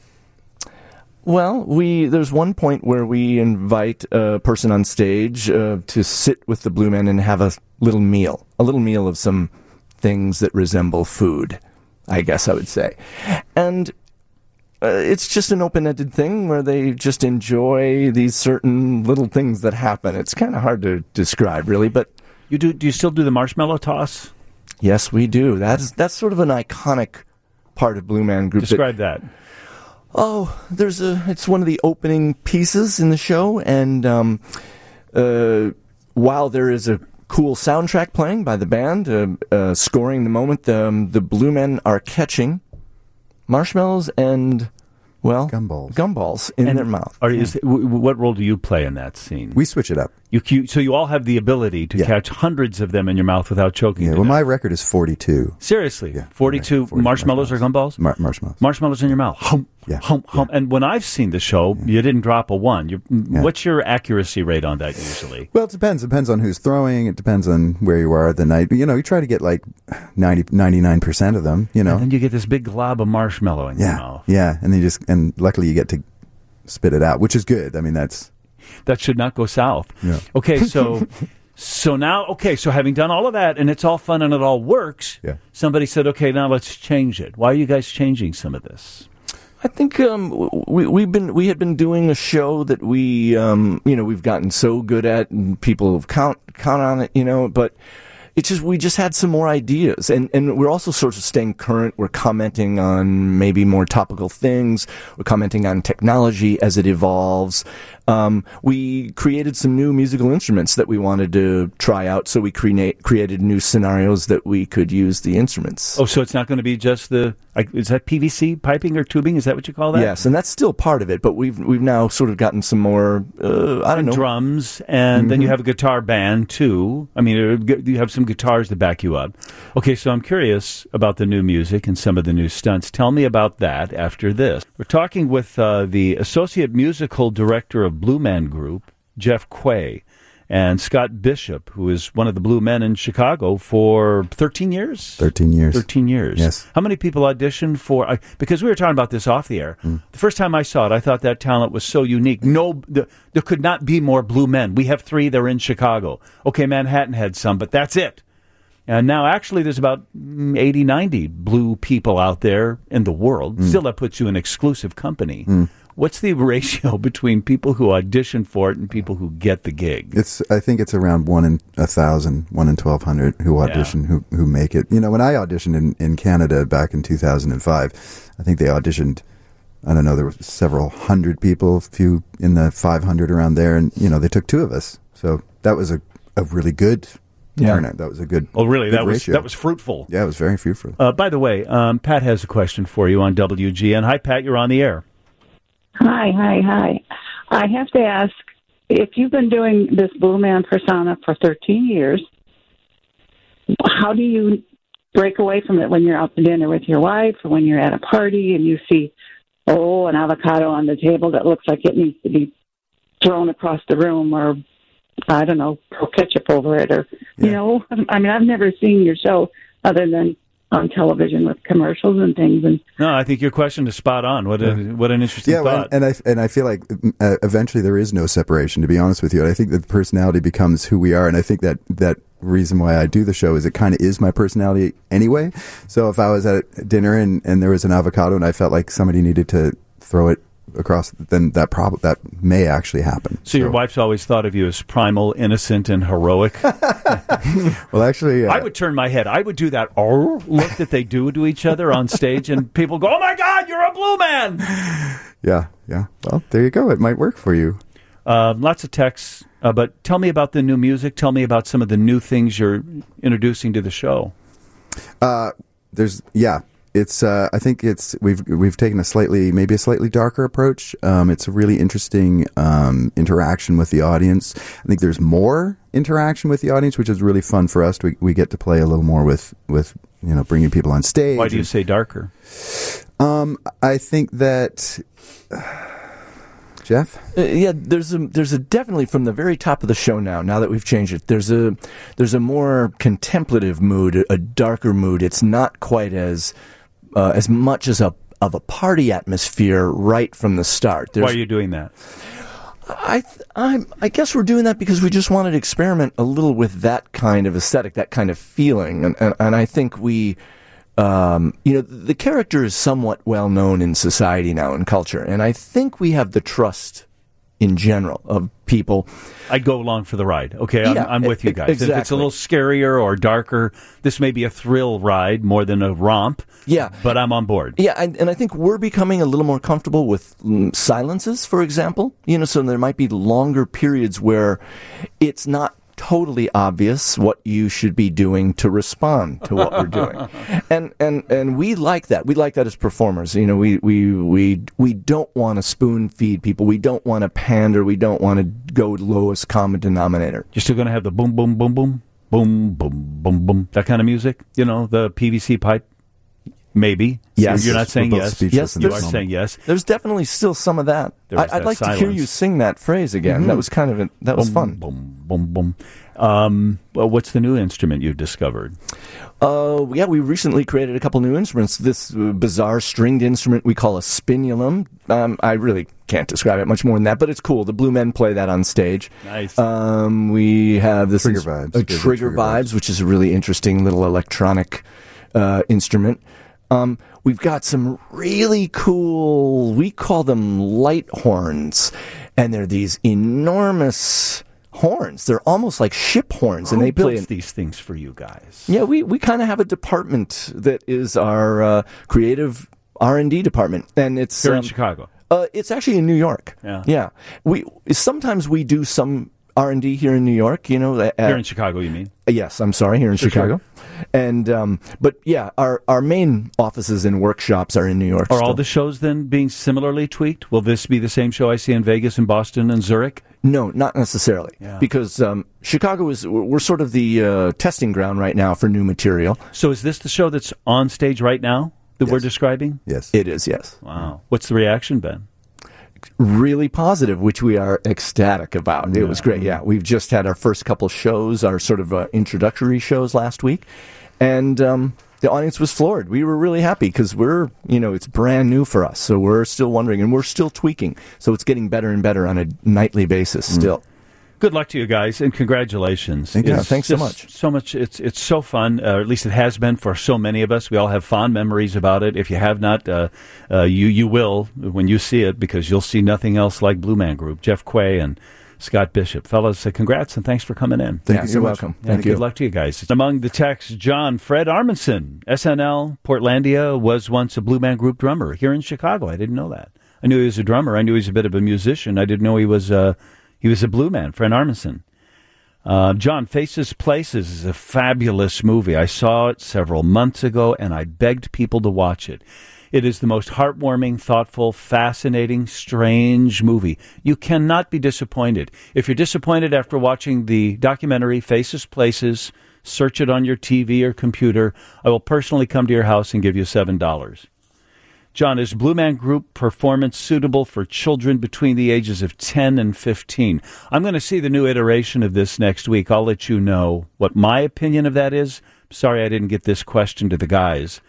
Well, we there's one point where we invite a person on stage uh, to sit with the Blue Men and have a little meal, a little meal of some things that resemble food, I guess I would say. And Uh, it's just an open-ended thing where they just enjoy these certain little things that happen. It's kind of hard to describe, really, but you do. Do you still do the marshmallow toss? Yes, we do. That's that's sort of an iconic part of Blue Man Group. Describe that. that. Oh, there's a. It's one of the opening pieces in the show, and um, uh, while there is a cool soundtrack playing by the band, uh, uh, scoring the moment, the, um, the Blue Men are catching marshmallows and, well, gumballs, gumballs in and their mouth. Are, is, w- what role do you play in that scene? We switch it up. You, you so you all have the ability to yeah. catch hundreds of them in your mouth without choking. Yeah. Well, my record is forty-two. Seriously, yeah, forty-two forty marshmallows, marshmallows or gumballs? Mar- marshmallows. Marshmallows in your mouth. Hum, yeah. hum, hum. Yeah. And when I've seen the show, yeah. you didn't drop a one. Yeah. What's your accuracy rate on that usually? Well, it depends. It depends on who's throwing. It depends on where you are the night. You know, you try to get like ninety, ninety-nine percent of them, you know. And then you get this big glob of marshmallow in yeah. your mouth. Yeah, and then you just, and luckily you get to spit it out, which is good. I mean, that's... That should not go south. Yeah. Okay, so so now, okay, so having done all of that, and it's all fun and it all works, yeah. somebody said, okay, now let's change it. Why are you guys changing some of this? I think um, we we've been we had been doing a show that we um, you know we've gotten so good at, and people count count on it, you know, but it's just we just had some more ideas, and and we're also sort of staying current. We're commenting on maybe more topical things. We're commenting on technology as it evolves. Um, we created some new musical instruments that we wanted to try out, so we create, created new scenarios that we could use the instruments. Oh, so it's not going to be just the, like, is that P V C piping or tubing? Is that what you call that? Yes, and that's still part of it, but we've we've now sort of gotten some more, uh, I don't and know. drums, and mm-hmm. then you have a guitar band, too. I mean, you have some guitars to back you up. Okay, so I'm curious about the new music and some of the new stunts. Tell me about that after this. We're talking with uh, the Associate Musical Director of Blue Man Group, Jeff Quay, and Scott Bishop, who is one of the Blue Men in Chicago for thirteen years? thirteen years. thirteen years. Yes. How many people auditioned for, uh, because we were talking about this off the air. Mm. The first time I saw it, I thought that talent was so unique. No, the, there could not be more Blue Men. We have three, they're in Chicago. Okay, Manhattan had some, but that's it. And now, actually, there's about eighty, ninety blue people out there in the world. Mm. Still, that puts you in exclusive company. Mm. What's the ratio between people who audition for it and people who get the gig? It's, I think it's around one in a thousand, one in twelve hundred who audition, yeah. who who make it. You know, when I auditioned in, in Canada back in two thousand five, I think they auditioned, I don't know, there were several hundred people, a few in the five hundred around there, and, you know, they took two of us. So that was a, a really good yeah. turnout. That was a good Oh, really? Good that was ratio. that was fruitful. Yeah, it was very fruitful. Uh, by the way, um, Pat has a question for you on W G N. Hi, Pat, you're on the air. Hi, hi, hi. I have to ask, if you've been doing this Blue Man persona for thirteen years, how do you break away from it when you're out to dinner with your wife or when you're at a party and you see oh, an avocado on the table that looks like it needs to be thrown across the room, or I don't know, pour ketchup over it, or yeah. you know, I mean, I've never seen your show other than on television with commercials and things. And no, I think your question is spot on. What a, what an interesting yeah, thought. and I and I feel like uh, eventually there is no separation. To be honest with you, and I think that the personality becomes who we are, and I think that that reason why I do the show is it kind of is my personality anyway. So if I was at dinner and and there was an avocado and I felt like somebody needed to throw it across, then that prob- that may actually happen. So, so your wife's always thought of you as primal, innocent, and heroic? Well, actually... Uh, I would turn my head. I would do that oh, look that they do to each other on stage, and people go, oh, my God, you're a blue man! Yeah, yeah. Well, there you go. It might work for you. Uh, lots of texts, uh, but tell me about the new music. Tell me about some of the new things you're introducing to the show. Uh, there's, yeah... It's. Uh, I think it's. We've we've taken a slightly, maybe a slightly darker approach. Um, it's a really interesting um, interaction with the audience. I think there's more interaction with the audience, which is really fun for us. We we get to play a little more with with you know bringing people on stage. Why do you say darker? Um, I think that. Uh, Jeff? Uh, yeah, there's a there's a definitely from the very top of the show now. Now that we've changed it, there's a there's a more contemplative mood, a, a darker mood. It's not quite as uh, as much as a of a party atmosphere right from the start. There's, Why are you doing that? I I I guess we're doing that because we just wanted to experiment a little with that kind of aesthetic, that kind of feeling, and and, and I think we. Um, you know, the character is somewhat well known in society now, in culture, and I think we have the trust in general of people. I'd go along for the ride. Okay, I'm, yeah, I'm with you guys. Exactly. If it's a little scarier or darker, this may be a thrill ride more than a romp. Yeah. But I'm on board. Yeah, and, and I think we're becoming a little more comfortable with mm, silences, for example. You know, so there might be longer periods where it's not totally obvious what you should be doing to respond to what we're doing. And and and we like that. We like that as performers. You know, we we we we don't want to spoon feed people. We don't want to pander. We don't want to go lowest common denominator. You're still going to have the boom boom boom boom boom boom boom boom that kind of music, you know, the P V C pipe. Maybe. Yes. You're not saying yes. Yes, you are saying yes. There's definitely still some of that. I, I'd that like silence. to hear you sing that phrase again. Mm-hmm. That was kind of a, that was boom, fun. Boom, boom, boom. Um, well, what's the new instrument you've discovered? Uh, yeah, we recently created a couple new instruments. This uh, bizarre stringed instrument we call a spinulum. Um, I really can't describe it much more than that, but it's cool. The Blue Men play that on stage. Nice. Um, we have this Trigger ins- Vibes. Uh, trigger, trigger vibes, vibes, which is a really interesting little electronic uh, instrument. Um, we've got some really cool, we call them light horns, and they're these enormous horns. They're almost like ship horns. Who and they builds play in, these things for you guys? Yeah, we, we kind of have a department that is our uh, creative R and D department, and it's here um, in Chicago. Uh, it's actually in New York. Yeah, yeah. We sometimes we do some R and D here in New York. You know, at, here in Chicago, you mean? Yes, I'm sorry, here in sure, Chicago. Sure. And um, but yeah, our our main offices and workshops are in New York. Are still. all the shows then being similarly tweaked? Will this be the same show I see in Vegas and Boston and Zurich? No, not necessarily. Yeah. Because um, Chicago is we're sort of the uh, testing ground right now for new material. So is this the show that's on stage right now that yes. we're describing? Yes, it is. Yes. Wow. What's the reaction been? Really positive, which we are ecstatic about. Yeah. It was great. Yeah, we've just had our first couple shows, our sort of uh, introductory shows last week, and um, the audience was floored. We were really happy because we're, you know, it's brand new for us, so we're still wondering, and we're still tweaking. So it's getting better and better on a nightly basis still. Mm. Good luck to you guys, and congratulations. Thank you. Yeah, thanks so much. So much. It's it's so fun, uh, or at least it has been for so many of us. We all have fond memories about it. If you have not, uh, uh, you you will when you see it, because you'll see nothing else like Blue Man Group. Jeff Quay and Scott Bishop. Fellas, uh, congrats, and thanks for coming in. Thank yeah, you so you're much. welcome. Thank and you. Good luck to you guys. Among the texts, John Fred Armisen, S N L, Portlandia, was once a Blue Man Group drummer here in Chicago. I didn't know that. I knew he was a drummer. I knew he was a bit of a musician. I didn't know he was uh, he was a Blue Man, Fred Armisen. Uh, John, Faces Places is a fabulous movie. I saw it several months ago, and I begged people to watch it. It is the most heartwarming, thoughtful, fascinating, strange movie. You cannot be disappointed. If you're disappointed after watching the documentary Faces Places, search it on your T V or computer. I will personally come to your house and give you seven dollars. John, is Blue Man Group performance suitable for children between the ages of ten and fifteen? I'm going to see the new iteration of this next week. I'll let you know what my opinion of that is. Sorry I didn't get this question to the guys.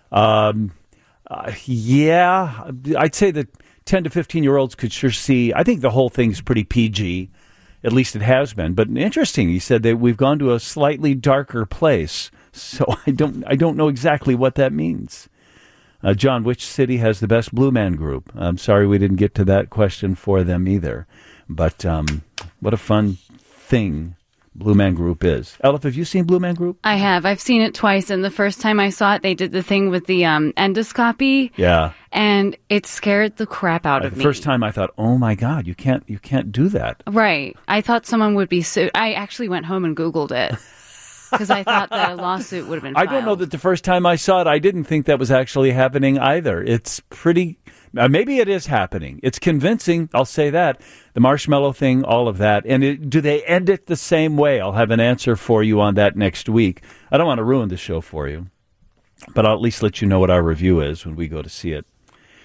Um, uh, yeah, I'd say that ten to fifteen-year-olds could sure see. I think the whole thing's pretty P G. At least it has been. But interesting, he said that we've gone to a slightly darker place. So I don't, I don't know exactly what that means. Uh, John, which city has the best Blue Man Group? I'm sorry we didn't get to that question for them either. But um, what a fun thing Blue Man Group is. Elif, have you seen Blue Man Group? I have. I've seen it twice, and the first time I saw it, they did the thing with the um, endoscopy. Yeah. And it scared the crap out uh, of the me. The first time I thought, oh my God, you can't, you can't do that. Right. I thought someone would be sued. I actually went home and Googled it. Because I thought that a lawsuit would have been filed. I don't know that the first time I saw it, I didn't think that was actually happening either. It's pretty, uh, maybe it is happening. It's convincing, I'll say that. The marshmallow thing, all of that. And it, do they end it the same way? I'll have an answer for you on that next week. I don't want to ruin the show for you, but I'll at least let you know what our review is when we go to see it.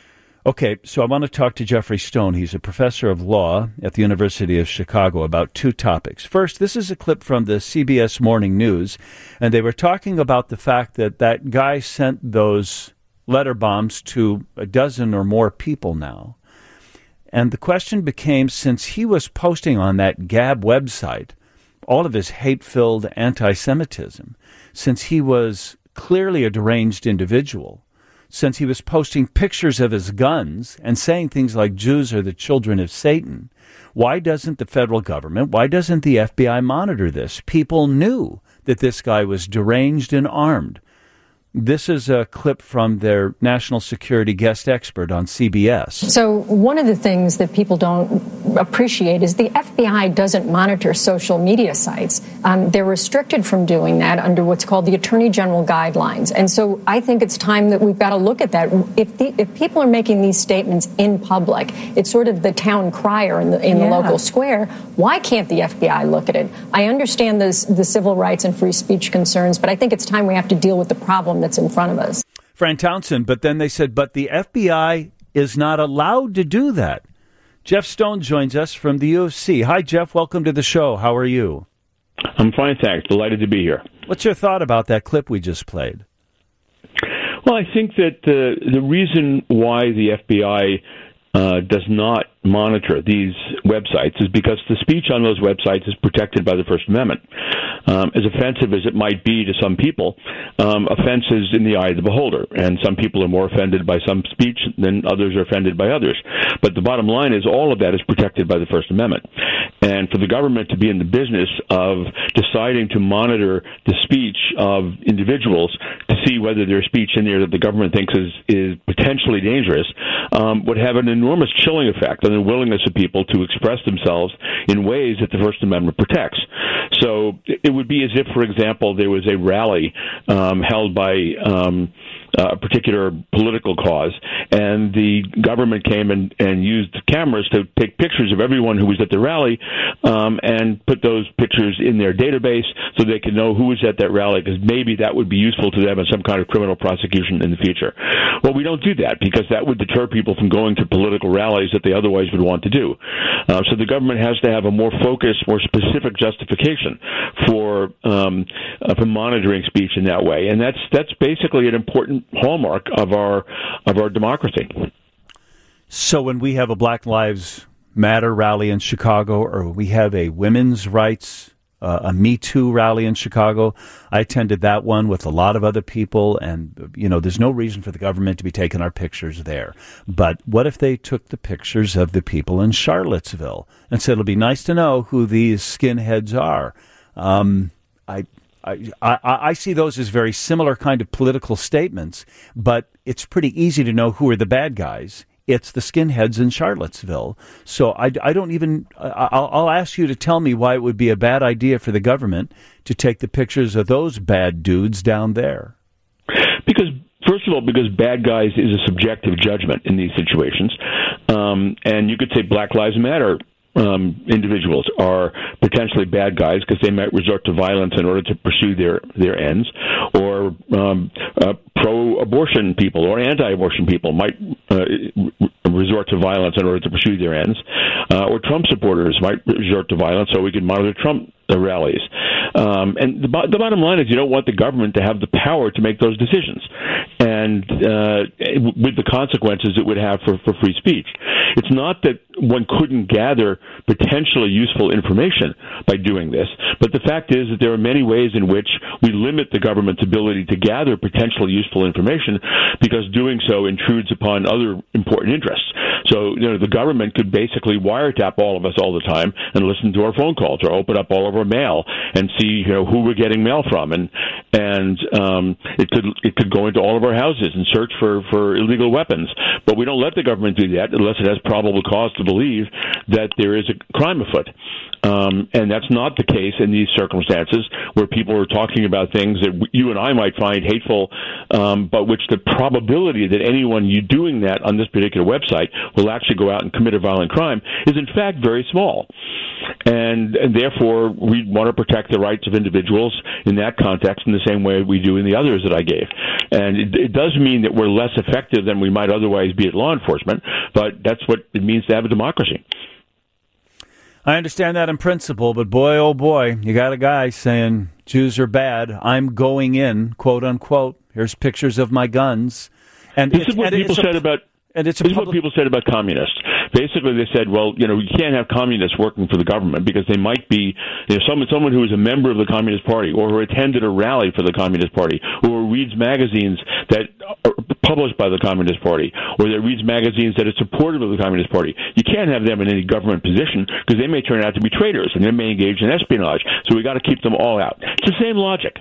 Okay, so I want to talk to Jeffrey Stone. He's a professor of law at the University of Chicago about two topics. First, this is a clip from the C B S Morning News, and they were talking about the fact that that guy sent those letter bombs to a dozen or more people now. And the question became, since he was posting on that Gab website all of his hate-filled anti-Semitism, since he was clearly a deranged individual, since he was posting pictures of his guns and saying things like Jews are the children of Satan, why doesn't the federal government, why doesn't the F B I monitor this? People knew that this guy was deranged and armed. This is a clip from their national security guest expert on C B S. So one of the things that people don't appreciate is the F B I doesn't monitor social media sites. Um, they're restricted from doing that under what's called the Attorney General guidelines. And so I think it's time that we've got to look at that. If the, if people are making these statements in public, it's sort of the town crier in the, in yeah. the local square. Why can't the F B I look at it? I understand this, the civil rights and free speech concerns, but I think it's time we have to deal with the problem that's in front of us. Fran Townsend, but then they said, but the F B I is not allowed to do that. Jeff Stone joins us from the U of C. Hi, Jeff. Welcome to the show. How are you? I'm fine, thanks. Delighted to be here. What's your thought about that clip we just played? Well, I think that the the reason why the F B I uh, does not monitor these websites is because the speech on those websites is protected by the First Amendment. Um, as offensive as it might be to some people, um, offense is in the eye of the beholder, and some people are more offended by some speech than others are offended by others. But the bottom line is all of that is protected by the First Amendment. And for the government to be in the business of deciding to monitor the speech of individuals to see whether there's speech in there that the government thinks is, is potentially dangerous um, would have an enormous chilling effect on the willingness of people to express themselves in ways that the First Amendment protects. So it would be as if, for example, there was a rally um, held by um, a particular political cause, and the government came and, and used cameras to take pictures of everyone who was at the rally um, and put those pictures in their database so they could know who was at that rally, because maybe that would be useful to them in some kind of criminal prosecution in the future. Well, we don't do that because that would deter people from going to political rallies that they otherwise would want to do. Uh, so the government has to have a more focused, more specific justification for um, uh, for monitoring speech in that way, and that's that's basically an important hallmark of our of our democracy. So when we have a Black Lives Matter rally in Chicago, or we have a women's rights, uh, a Me Too rally in Chicago, I attended that one with a lot of other people, and, you know, there's no reason for the government to be taking our pictures there. But what if they took the pictures of the people in Charlottesville and said, it'll be nice to know who these skinheads are? Um, I... I, I, I see those as very similar kind of political statements, but it's pretty easy to know who are the bad guys. It's the skinheads in Charlottesville. So I, I don't even, I'll, I'll ask you to tell me why it would be a bad idea for the government to take the pictures of those bad dudes down there. Because First of all, because bad guys is a subjective judgment in these situations. Um, and you could say Black Lives Matter um, individuals are potentially bad guys because they might resort to violence in order to pursue their, their ends, or um, uh, pro-abortion people or anti-abortion people might uh, resort to violence in order to pursue their ends, uh, or Trump supporters might resort to violence so we can monitor Trump uh, rallies. Um, and the, the bottom line is you don't want the government to have the power to make those decisions, and uh, with the consequences it would have for, for free speech. It's not that one couldn't gather potentially useful information by doing this, but the fact is that there are many ways in which we limit the government's ability to gather potentially useful information because doing so intrudes upon other important interests. So, you know, the government could basically wiretap all of us all the time and listen to our phone calls, or open up all of our mail and see, you know, who we're getting mail from, and and um, it could it could go into all of our houses and search for, for illegal weapons. But we don't let the government do that unless it has probable cause to believe that there is a crime afoot. Um, and that's not the case in these circumstances where people are talking about things that you and I might find hateful, um, but which the probability that anyone you doing that on this particular website will actually go out and commit a violent crime is in fact very small. And, and therefore, we want to protect the rights of individuals in that context in the same way we do in the others that I gave. And it, it does mean that we're less effective than we might otherwise be at law enforcement, but that's what it means to have a democracy. I understand that in principle, but boy, oh boy, you got a guy saying Jews are bad. I'm going in, quote unquote. Here's pictures of my guns. And this is what people said a, about. And it's a this public, is what people said about communists. Basically, they said, well, you know, you can't have communists working for the government because they might be, you know, someone, someone who is a member of the Communist Party, or who attended a rally for the Communist Party, or who reads magazines that are published by the Communist Party, or that reads magazines that are supportive of the Communist Party. You can't have them in any government position because they may turn out to be traitors and they may engage in espionage. So we got to keep them all out. It's the same logic.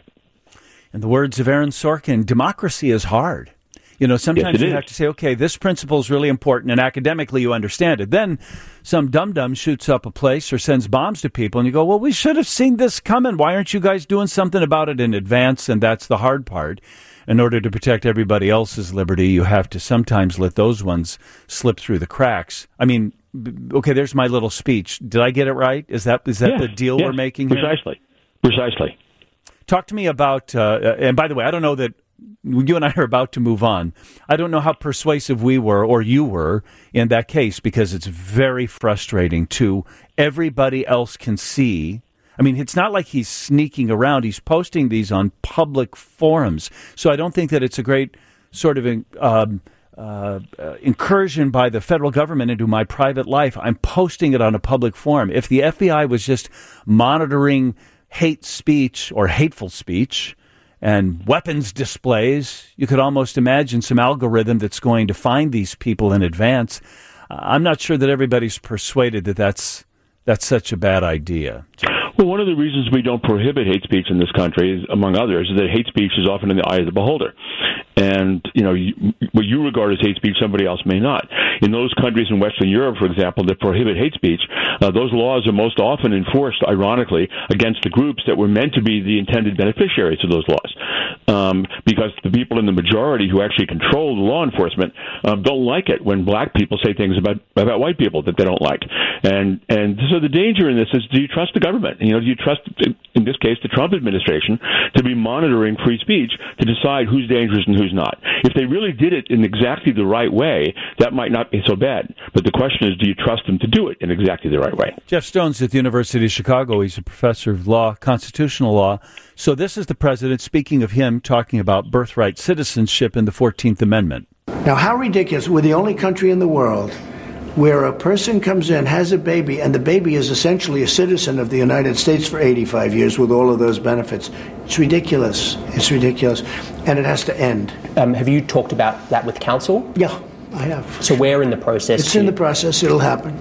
In the words of Aaron Sorkin, democracy is hard. You know, sometimes yes, you is. have to say, okay, this principle is really important, and academically you understand it. Then some dum-dum shoots up a place or sends bombs to people, and you go, well, we should have seen this coming. Why aren't you guys doing something about it in advance? And that's the hard part. In order to protect everybody else's liberty, you have to sometimes let those ones slip through the cracks. I mean, okay, there's my little speech. Did I get it right? Is that is that yes, the deal yes, we're making here? Precisely. Precisely. Talk to me about, uh, and by the way, I don't know that you and I are about to move on. I don't know how persuasive we were or you were in that case, because it's very frustrating too. Everybody else can see. I mean, it's not like he's sneaking around. He's posting these on public forums. So I don't think that it's a great sort of um, uh, uh, incursion by the federal government into my private life. I'm posting it on a public forum. If the F B I was just monitoring hate speech or hateful speech and weapons displays, you could almost imagine some algorithm that's going to find these people in advance. Uh, I'm not sure that everybody's persuaded that that's that's such a bad idea. Well, one of the reasons we don't prohibit hate speech in this country, is, among others, is that hate speech is often in the eye of the beholder. And, you know, you, what you regard as hate speech, somebody else may not. In those countries in Western Europe, for example, that prohibit hate speech, uh, those laws are most often enforced, ironically, against the groups that were meant to be the intended beneficiaries of those laws. Um, because the people in the majority who actually control the law enforcement um, don't like it when black people say things about about white people that they don't like. And and so the danger in this is, do you trust the government? You know, do you trust, in this case, the Trump administration, to be monitoring free speech to decide who's dangerous and who's not? If they really did it in exactly the right way, that might not be so bad. But the question is, do you trust them to do it in exactly the right way? Jeff Stone's at the University of Chicago. He's a professor of law, constitutional law. So this is the president, speaking of him, talking about birthright citizenship in the fourteenth Amendment. Now, how ridiculous. We're the only country in the world where a person comes in, has a baby, and the baby is essentially a citizen of the United States for eighty-five years with all of those benefits. It's ridiculous. It's ridiculous. And it has to end. Um, have you talked about that with council? Yeah, I have. So where in the process? It's in the process. It'll happen.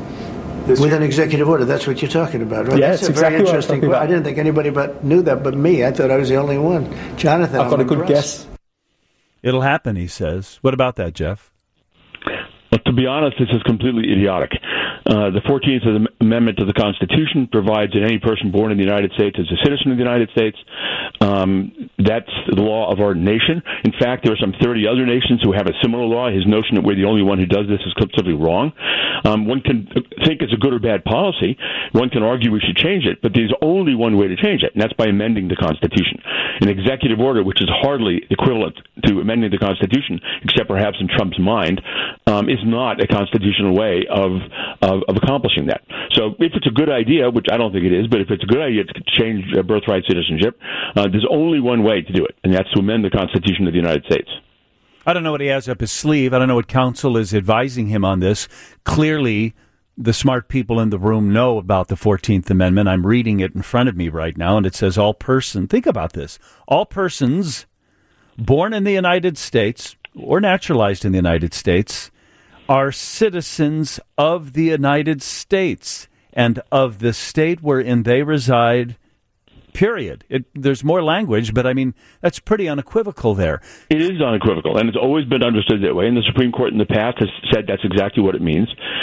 This with an executive order. That's what you're talking about, right? Yeah, That's it's a very exactly interesting. what I'm talking about. I didn't think anybody but knew that but me. I thought I was the only one. Jonathan, I've got I'm a good impressed. guess. It'll happen, he says. What about that, Jeff? Well, to be honest, this is completely idiotic. Uh, the fourteenth Amendment to the Constitution provides that any person born in the United States is a citizen of the United States. Um, that's the law of our nation. In fact, there are some thirty other nations who have a similar law. His notion that we're the only one who does this is completely wrong. Um, one can think it's a good or bad policy. One can argue we should change it, but there's only one way to change it, and that's by amending the Constitution. An executive order, which is hardly equivalent to amending the Constitution, except perhaps in Trump's mind, um, is not a constitutional way of, of of accomplishing that. So if it's a good idea, which I don't think it is, but if it's a good idea to change uh, birthright citizenship, uh, there's only one way to do it, and that's to amend the Constitution of the United States. I don't know what he has up his sleeve. I don't know what counsel is advising him on this. Clearly, the smart people in the room know about the fourteenth Amendment. I'm reading it in front of me right now, and it says all person, think about this, all persons born in the United States or naturalized in the United States are citizens of the United States and of the state wherein they reside, period. It, there's more language, but I mean, that's pretty unequivocal there. It is unequivocal, and it's always been understood that way, and the Supreme Court in the past has said that's exactly what it means.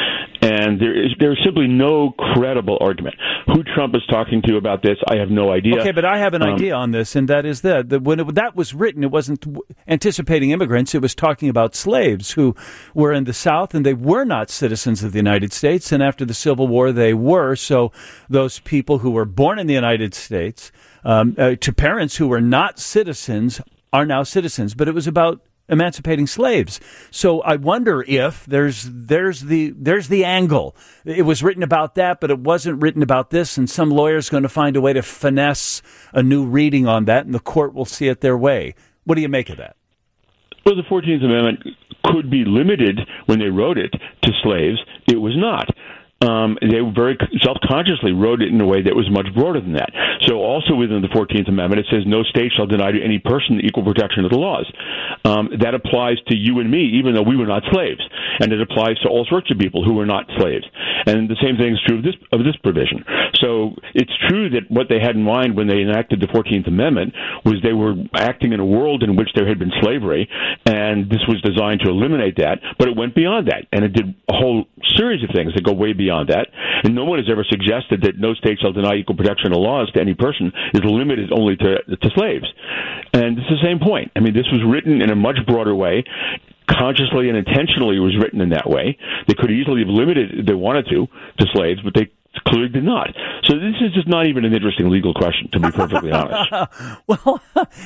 And there is there's simply no credible argument. Who Trump is talking to about this, I have no idea. Okay, but I have an um, idea on this, and that is that, that when it, that was written, it wasn't anticipating immigrants. It was talking about slaves who were in the South, and they were not citizens of the United States. And after the Civil War, they were. So those people who were born in the United States um, uh, to parents who were not citizens are now citizens. But it was about emancipating slaves. So I wonder if there's there's the there's the angle. It was written about that, but it wasn't written about this, and some lawyer's going to find a way to finesse a new reading on that, and the court will see it their way. What do you make of that? Well, the fourteenth Amendment could be limited when they wrote it to slaves. It was not. Um, they very self-consciously wrote it in a way that was much broader than that. So also within the fourteenth Amendment, it says no state shall deny to any person the equal protection of the laws. Um, that applies to you and me, even though we were not slaves. And it applies to all sorts of people who were not slaves. And the same thing is true of this, of this provision. So it's true that what they had in mind when they enacted the fourteenth Amendment was they were acting in a world in which there had been slavery, and this was designed to eliminate that, but it went beyond that. And it did a whole series of things that go way beyond Beyond that, and no one has ever suggested that no state shall deny equal protection of laws to any person is limited only to to slaves. And it's the same point. I mean, this was written in a much broader way. Consciously and intentionally, it was written in that way. They could easily have limited, if they wanted to, to slaves, but they clearly did not. So this is just not even an interesting legal question, to be perfectly honest. Well,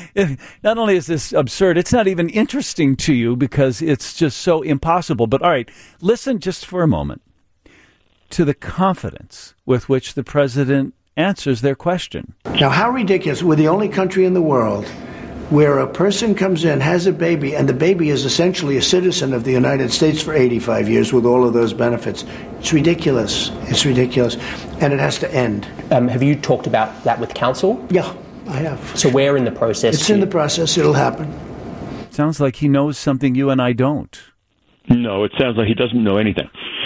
not only is this absurd, it's not even interesting to you because it's just so impossible. But all right, listen just for a moment to the confidence with which the president answers their question. Now, how ridiculous. We're the only country in the world where a person comes in, has a baby, and the baby is essentially a citizen of the United States for eighty-five years with all of those benefits. It's ridiculous. It's ridiculous. And it has to end. Um, have you talked about that with counsel? Yeah, I have. So where in the process? It's in the process. It'll happen. Sounds like he knows something you and I don't. No, it sounds like he doesn't know anything.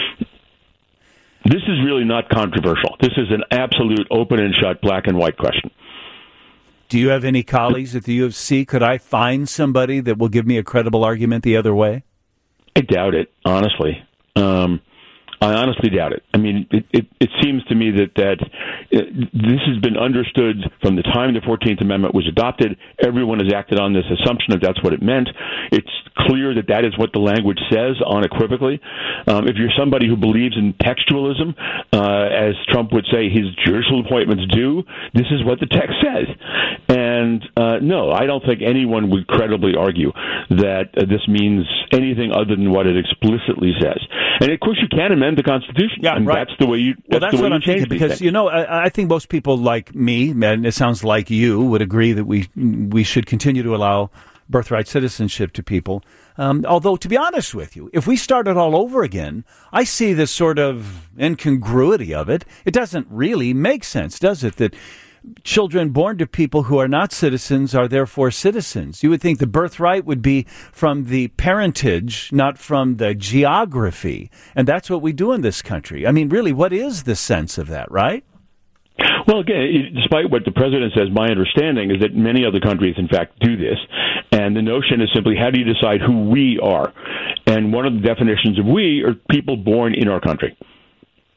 This is really not controversial. This is an absolute open and shut black and white question. Do you have any colleagues at the U F C? Could I find somebody that will give me a credible argument the other way? I doubt it, honestly. Um, I honestly doubt it. I mean, it, it, it seems to me that, that it, this has been understood from the time the fourteenth Amendment was adopted. Everyone has acted on this assumption that that's what it meant. It's clear that that is what the language says unequivocally. Um, if you're somebody who believes in textualism, uh, as Trump would say his judicial appointments do, this is what the text says. And uh, no, I don't think anyone would credibly argue that uh, this means anything other than what it explicitly says. And of course, you can amend the Constitution. Yeah, and right. That's the way you. That's well, that's the way what you I'm thinking because things. you know I, I think most people like me, and it sounds like you, would agree that we we should continue to allow birthright citizenship to people. Um, although, to be honest with you, if we started all over again, I see this sort of incongruity of it. It doesn't really make sense, does it? That children born to people who are not citizens are therefore citizens. You would think the birthright would be from the parentage, not from the geography. And that's what we do in this country. I mean, really, what is the sense of that, right? Well, again, despite what the president says, my understanding is that many other countries, in fact, do this. And the notion is simply, how do you decide who we are? And one of the definitions of we are people born in our country.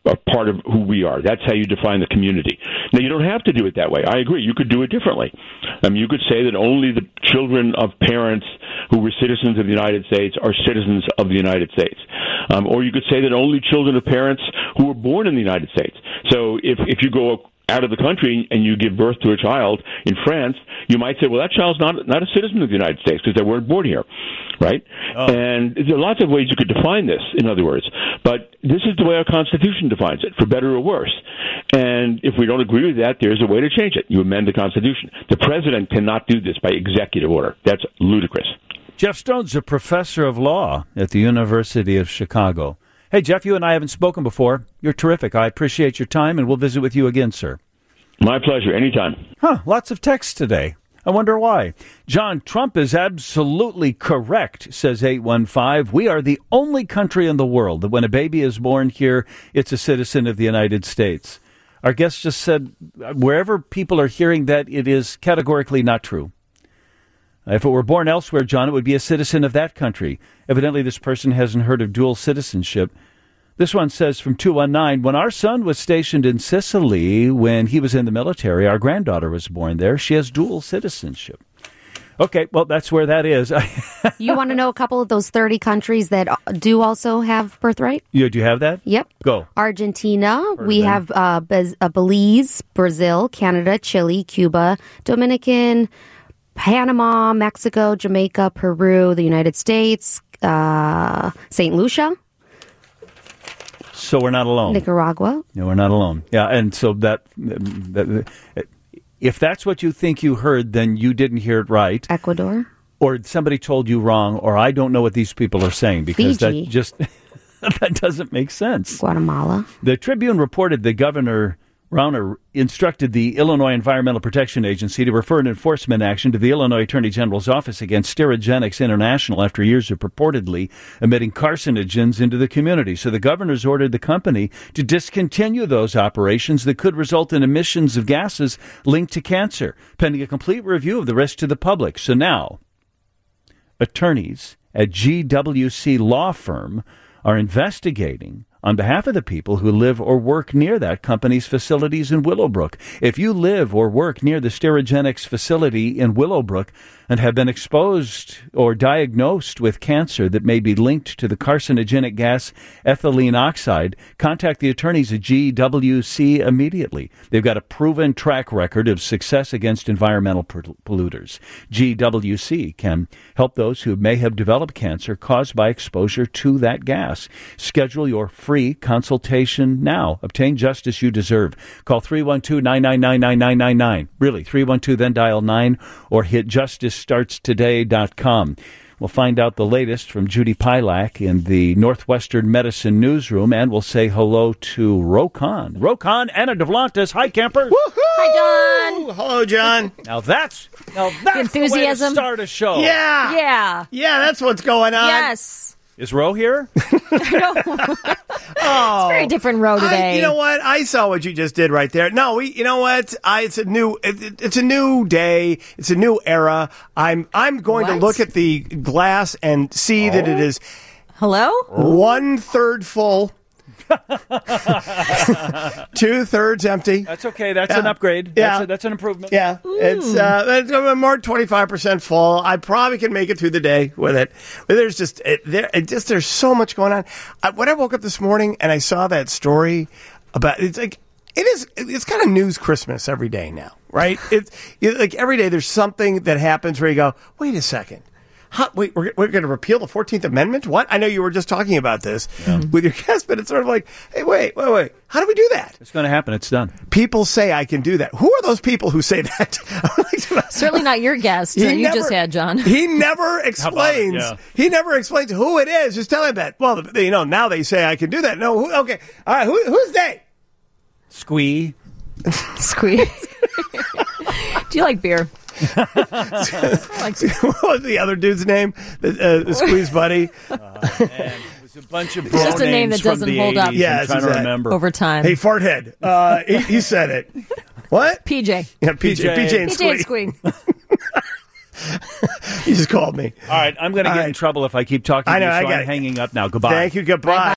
are part of who we are. That's how you define the community. Now, you don't have to do it that way. I agree. You could do it differently. I mean, you could say that only the children of parents who were citizens of the United States are citizens of the United States. Um, or you could say that only children of parents who were born in the United States. So if, if you go out of the country and you give birth to a child in France, you might say, well, that child's not not a citizen of the United States because they weren't born here, right? Oh. And there are lots of ways you could define this, in other words. But this is the way our Constitution defines it, for better or worse. And if we don't agree with that, there's a way to change it. You amend the Constitution. The president cannot do this by executive order. That's ludicrous. Jeff Stone's a professor of law at the University of Chicago. Hey, Jeff, you and I haven't spoken before. You're terrific. I appreciate your time, and we'll visit with you again, sir. My pleasure. Anytime. Huh, lots of texts today. I wonder why. John, Trump is absolutely correct, says eight one five. We are the only country in the world that when a baby is born here, it's a citizen of the United States. Our guest just said wherever people are hearing that, it is categorically not true. If it were born elsewhere, John, it would be a citizen of that country. Evidently, this person hasn't heard of dual citizenship. This one says from two one nine, when our son was stationed in Sicily when he was in the military, our granddaughter was born there. She has dual citizenship. Okay, well, that's where that is. You want to know a couple of those thirty countries that do also have birthright? You, do you have that? Yep. Go. Argentina. We have uh, Bez- uh, Belize, Brazil, Canada, Chile, Cuba, Dominican, Panama, Mexico, Jamaica, Peru, the United States, uh, Saint Lucia. So we're not alone. Nicaragua. No, we're not alone. Yeah, and so that, that if that's what you think you heard, then you didn't hear it right. Ecuador. Or somebody told you wrong, or I don't know what these people are saying because Fiji. that just that doesn't make sense. Guatemala. The Tribune reported that Governor Rauner instructed the Illinois Environmental Protection Agency to refer an enforcement action to the Illinois Attorney General's office against Sterigenics International after years of purportedly emitting carcinogens into the community. So the governor's ordered the company to discontinue those operations that could result in emissions of gases linked to cancer, pending a complete review of the risk to the public. So now, attorneys at G W C Law Firm are investigating on behalf of the people who live or work near that company's facilities in Willowbrook. If you live or work near the Sterigenics facility in Willowbrook and have been exposed or diagnosed with cancer that may be linked to the carcinogenic gas ethylene oxide, contact the attorneys at G W C immediately. They've got a proven track record of success against environmental polluters. G W C can help those who may have developed cancer caused by exposure to that gas. Schedule your free consultation now. Obtain justice you deserve. Call three one two, nine nine nine, nine nine nine nine. Really, three one two, then dial nine, or hit justice starts today dot com. We'll find out the latest from Judy Pilak in the Northwestern Medicine Newsroom, and we'll say hello to Rokon. Rokon, Anna DeVlantis. Hi, camper. Woohoo! Hi, John. Hello, John. Now that's now that's enthusiasm. The way to start a show. Yeah. Yeah. Yeah, that's what's going on. Yes. Is Ro here? Oh, it's a very different Ro today. I, you know what? I saw what you just did right there. No, we. You know what? I, it's a new. It, it's a new day. It's a new era. I'm. I'm going What? to look at the glass and see Oh. that it is. Hello? One third full. Two thirds empty. That's okay. That's Yeah. an upgrade. Yeah. That's, a, that's an improvement. Yeah, it's uh, it's uh, more twenty-five percent full. I probably can make it through the day with it. But there's just it, there, it just there's so much going on. I, when I woke up this morning and I saw that story about it's like it is it's kind of news Christmas every day now, right? It's it, like every day there's something that happens where you go, wait a second. Huh, wait, we're, we're going to repeal the fourteenth Amendment? What? I know you were just talking about this Yeah. with your guest, but it's sort of like, hey, wait, wait, wait. How do we do that? It's going to happen. It's done. People say I can do that. Who are those people who say that? Certainly not your guest He that you never- just had, John. He never explains. Yeah. He never explains who it is. Just tell him that. Well, the- you know, now they say I can do that. No, who, okay. All right, who, who's they? Squee. Squee. Do you like beer? what was the other dude's name? The, uh, the Squeeze buddy. Uh, man, it was a bunch of It's just a name that doesn't hold up. Yeah, I'm trying to remember. Over time. Hey, farthead. Uh, he, he said it. What? P J. Yeah, P J. P J and P J and Squee. Squee. He just called me. All right, I'm going to All get right. in trouble if I keep talking I to know, you, I so got I'm it. hanging up now. Goodbye. Thank you. Goodbye.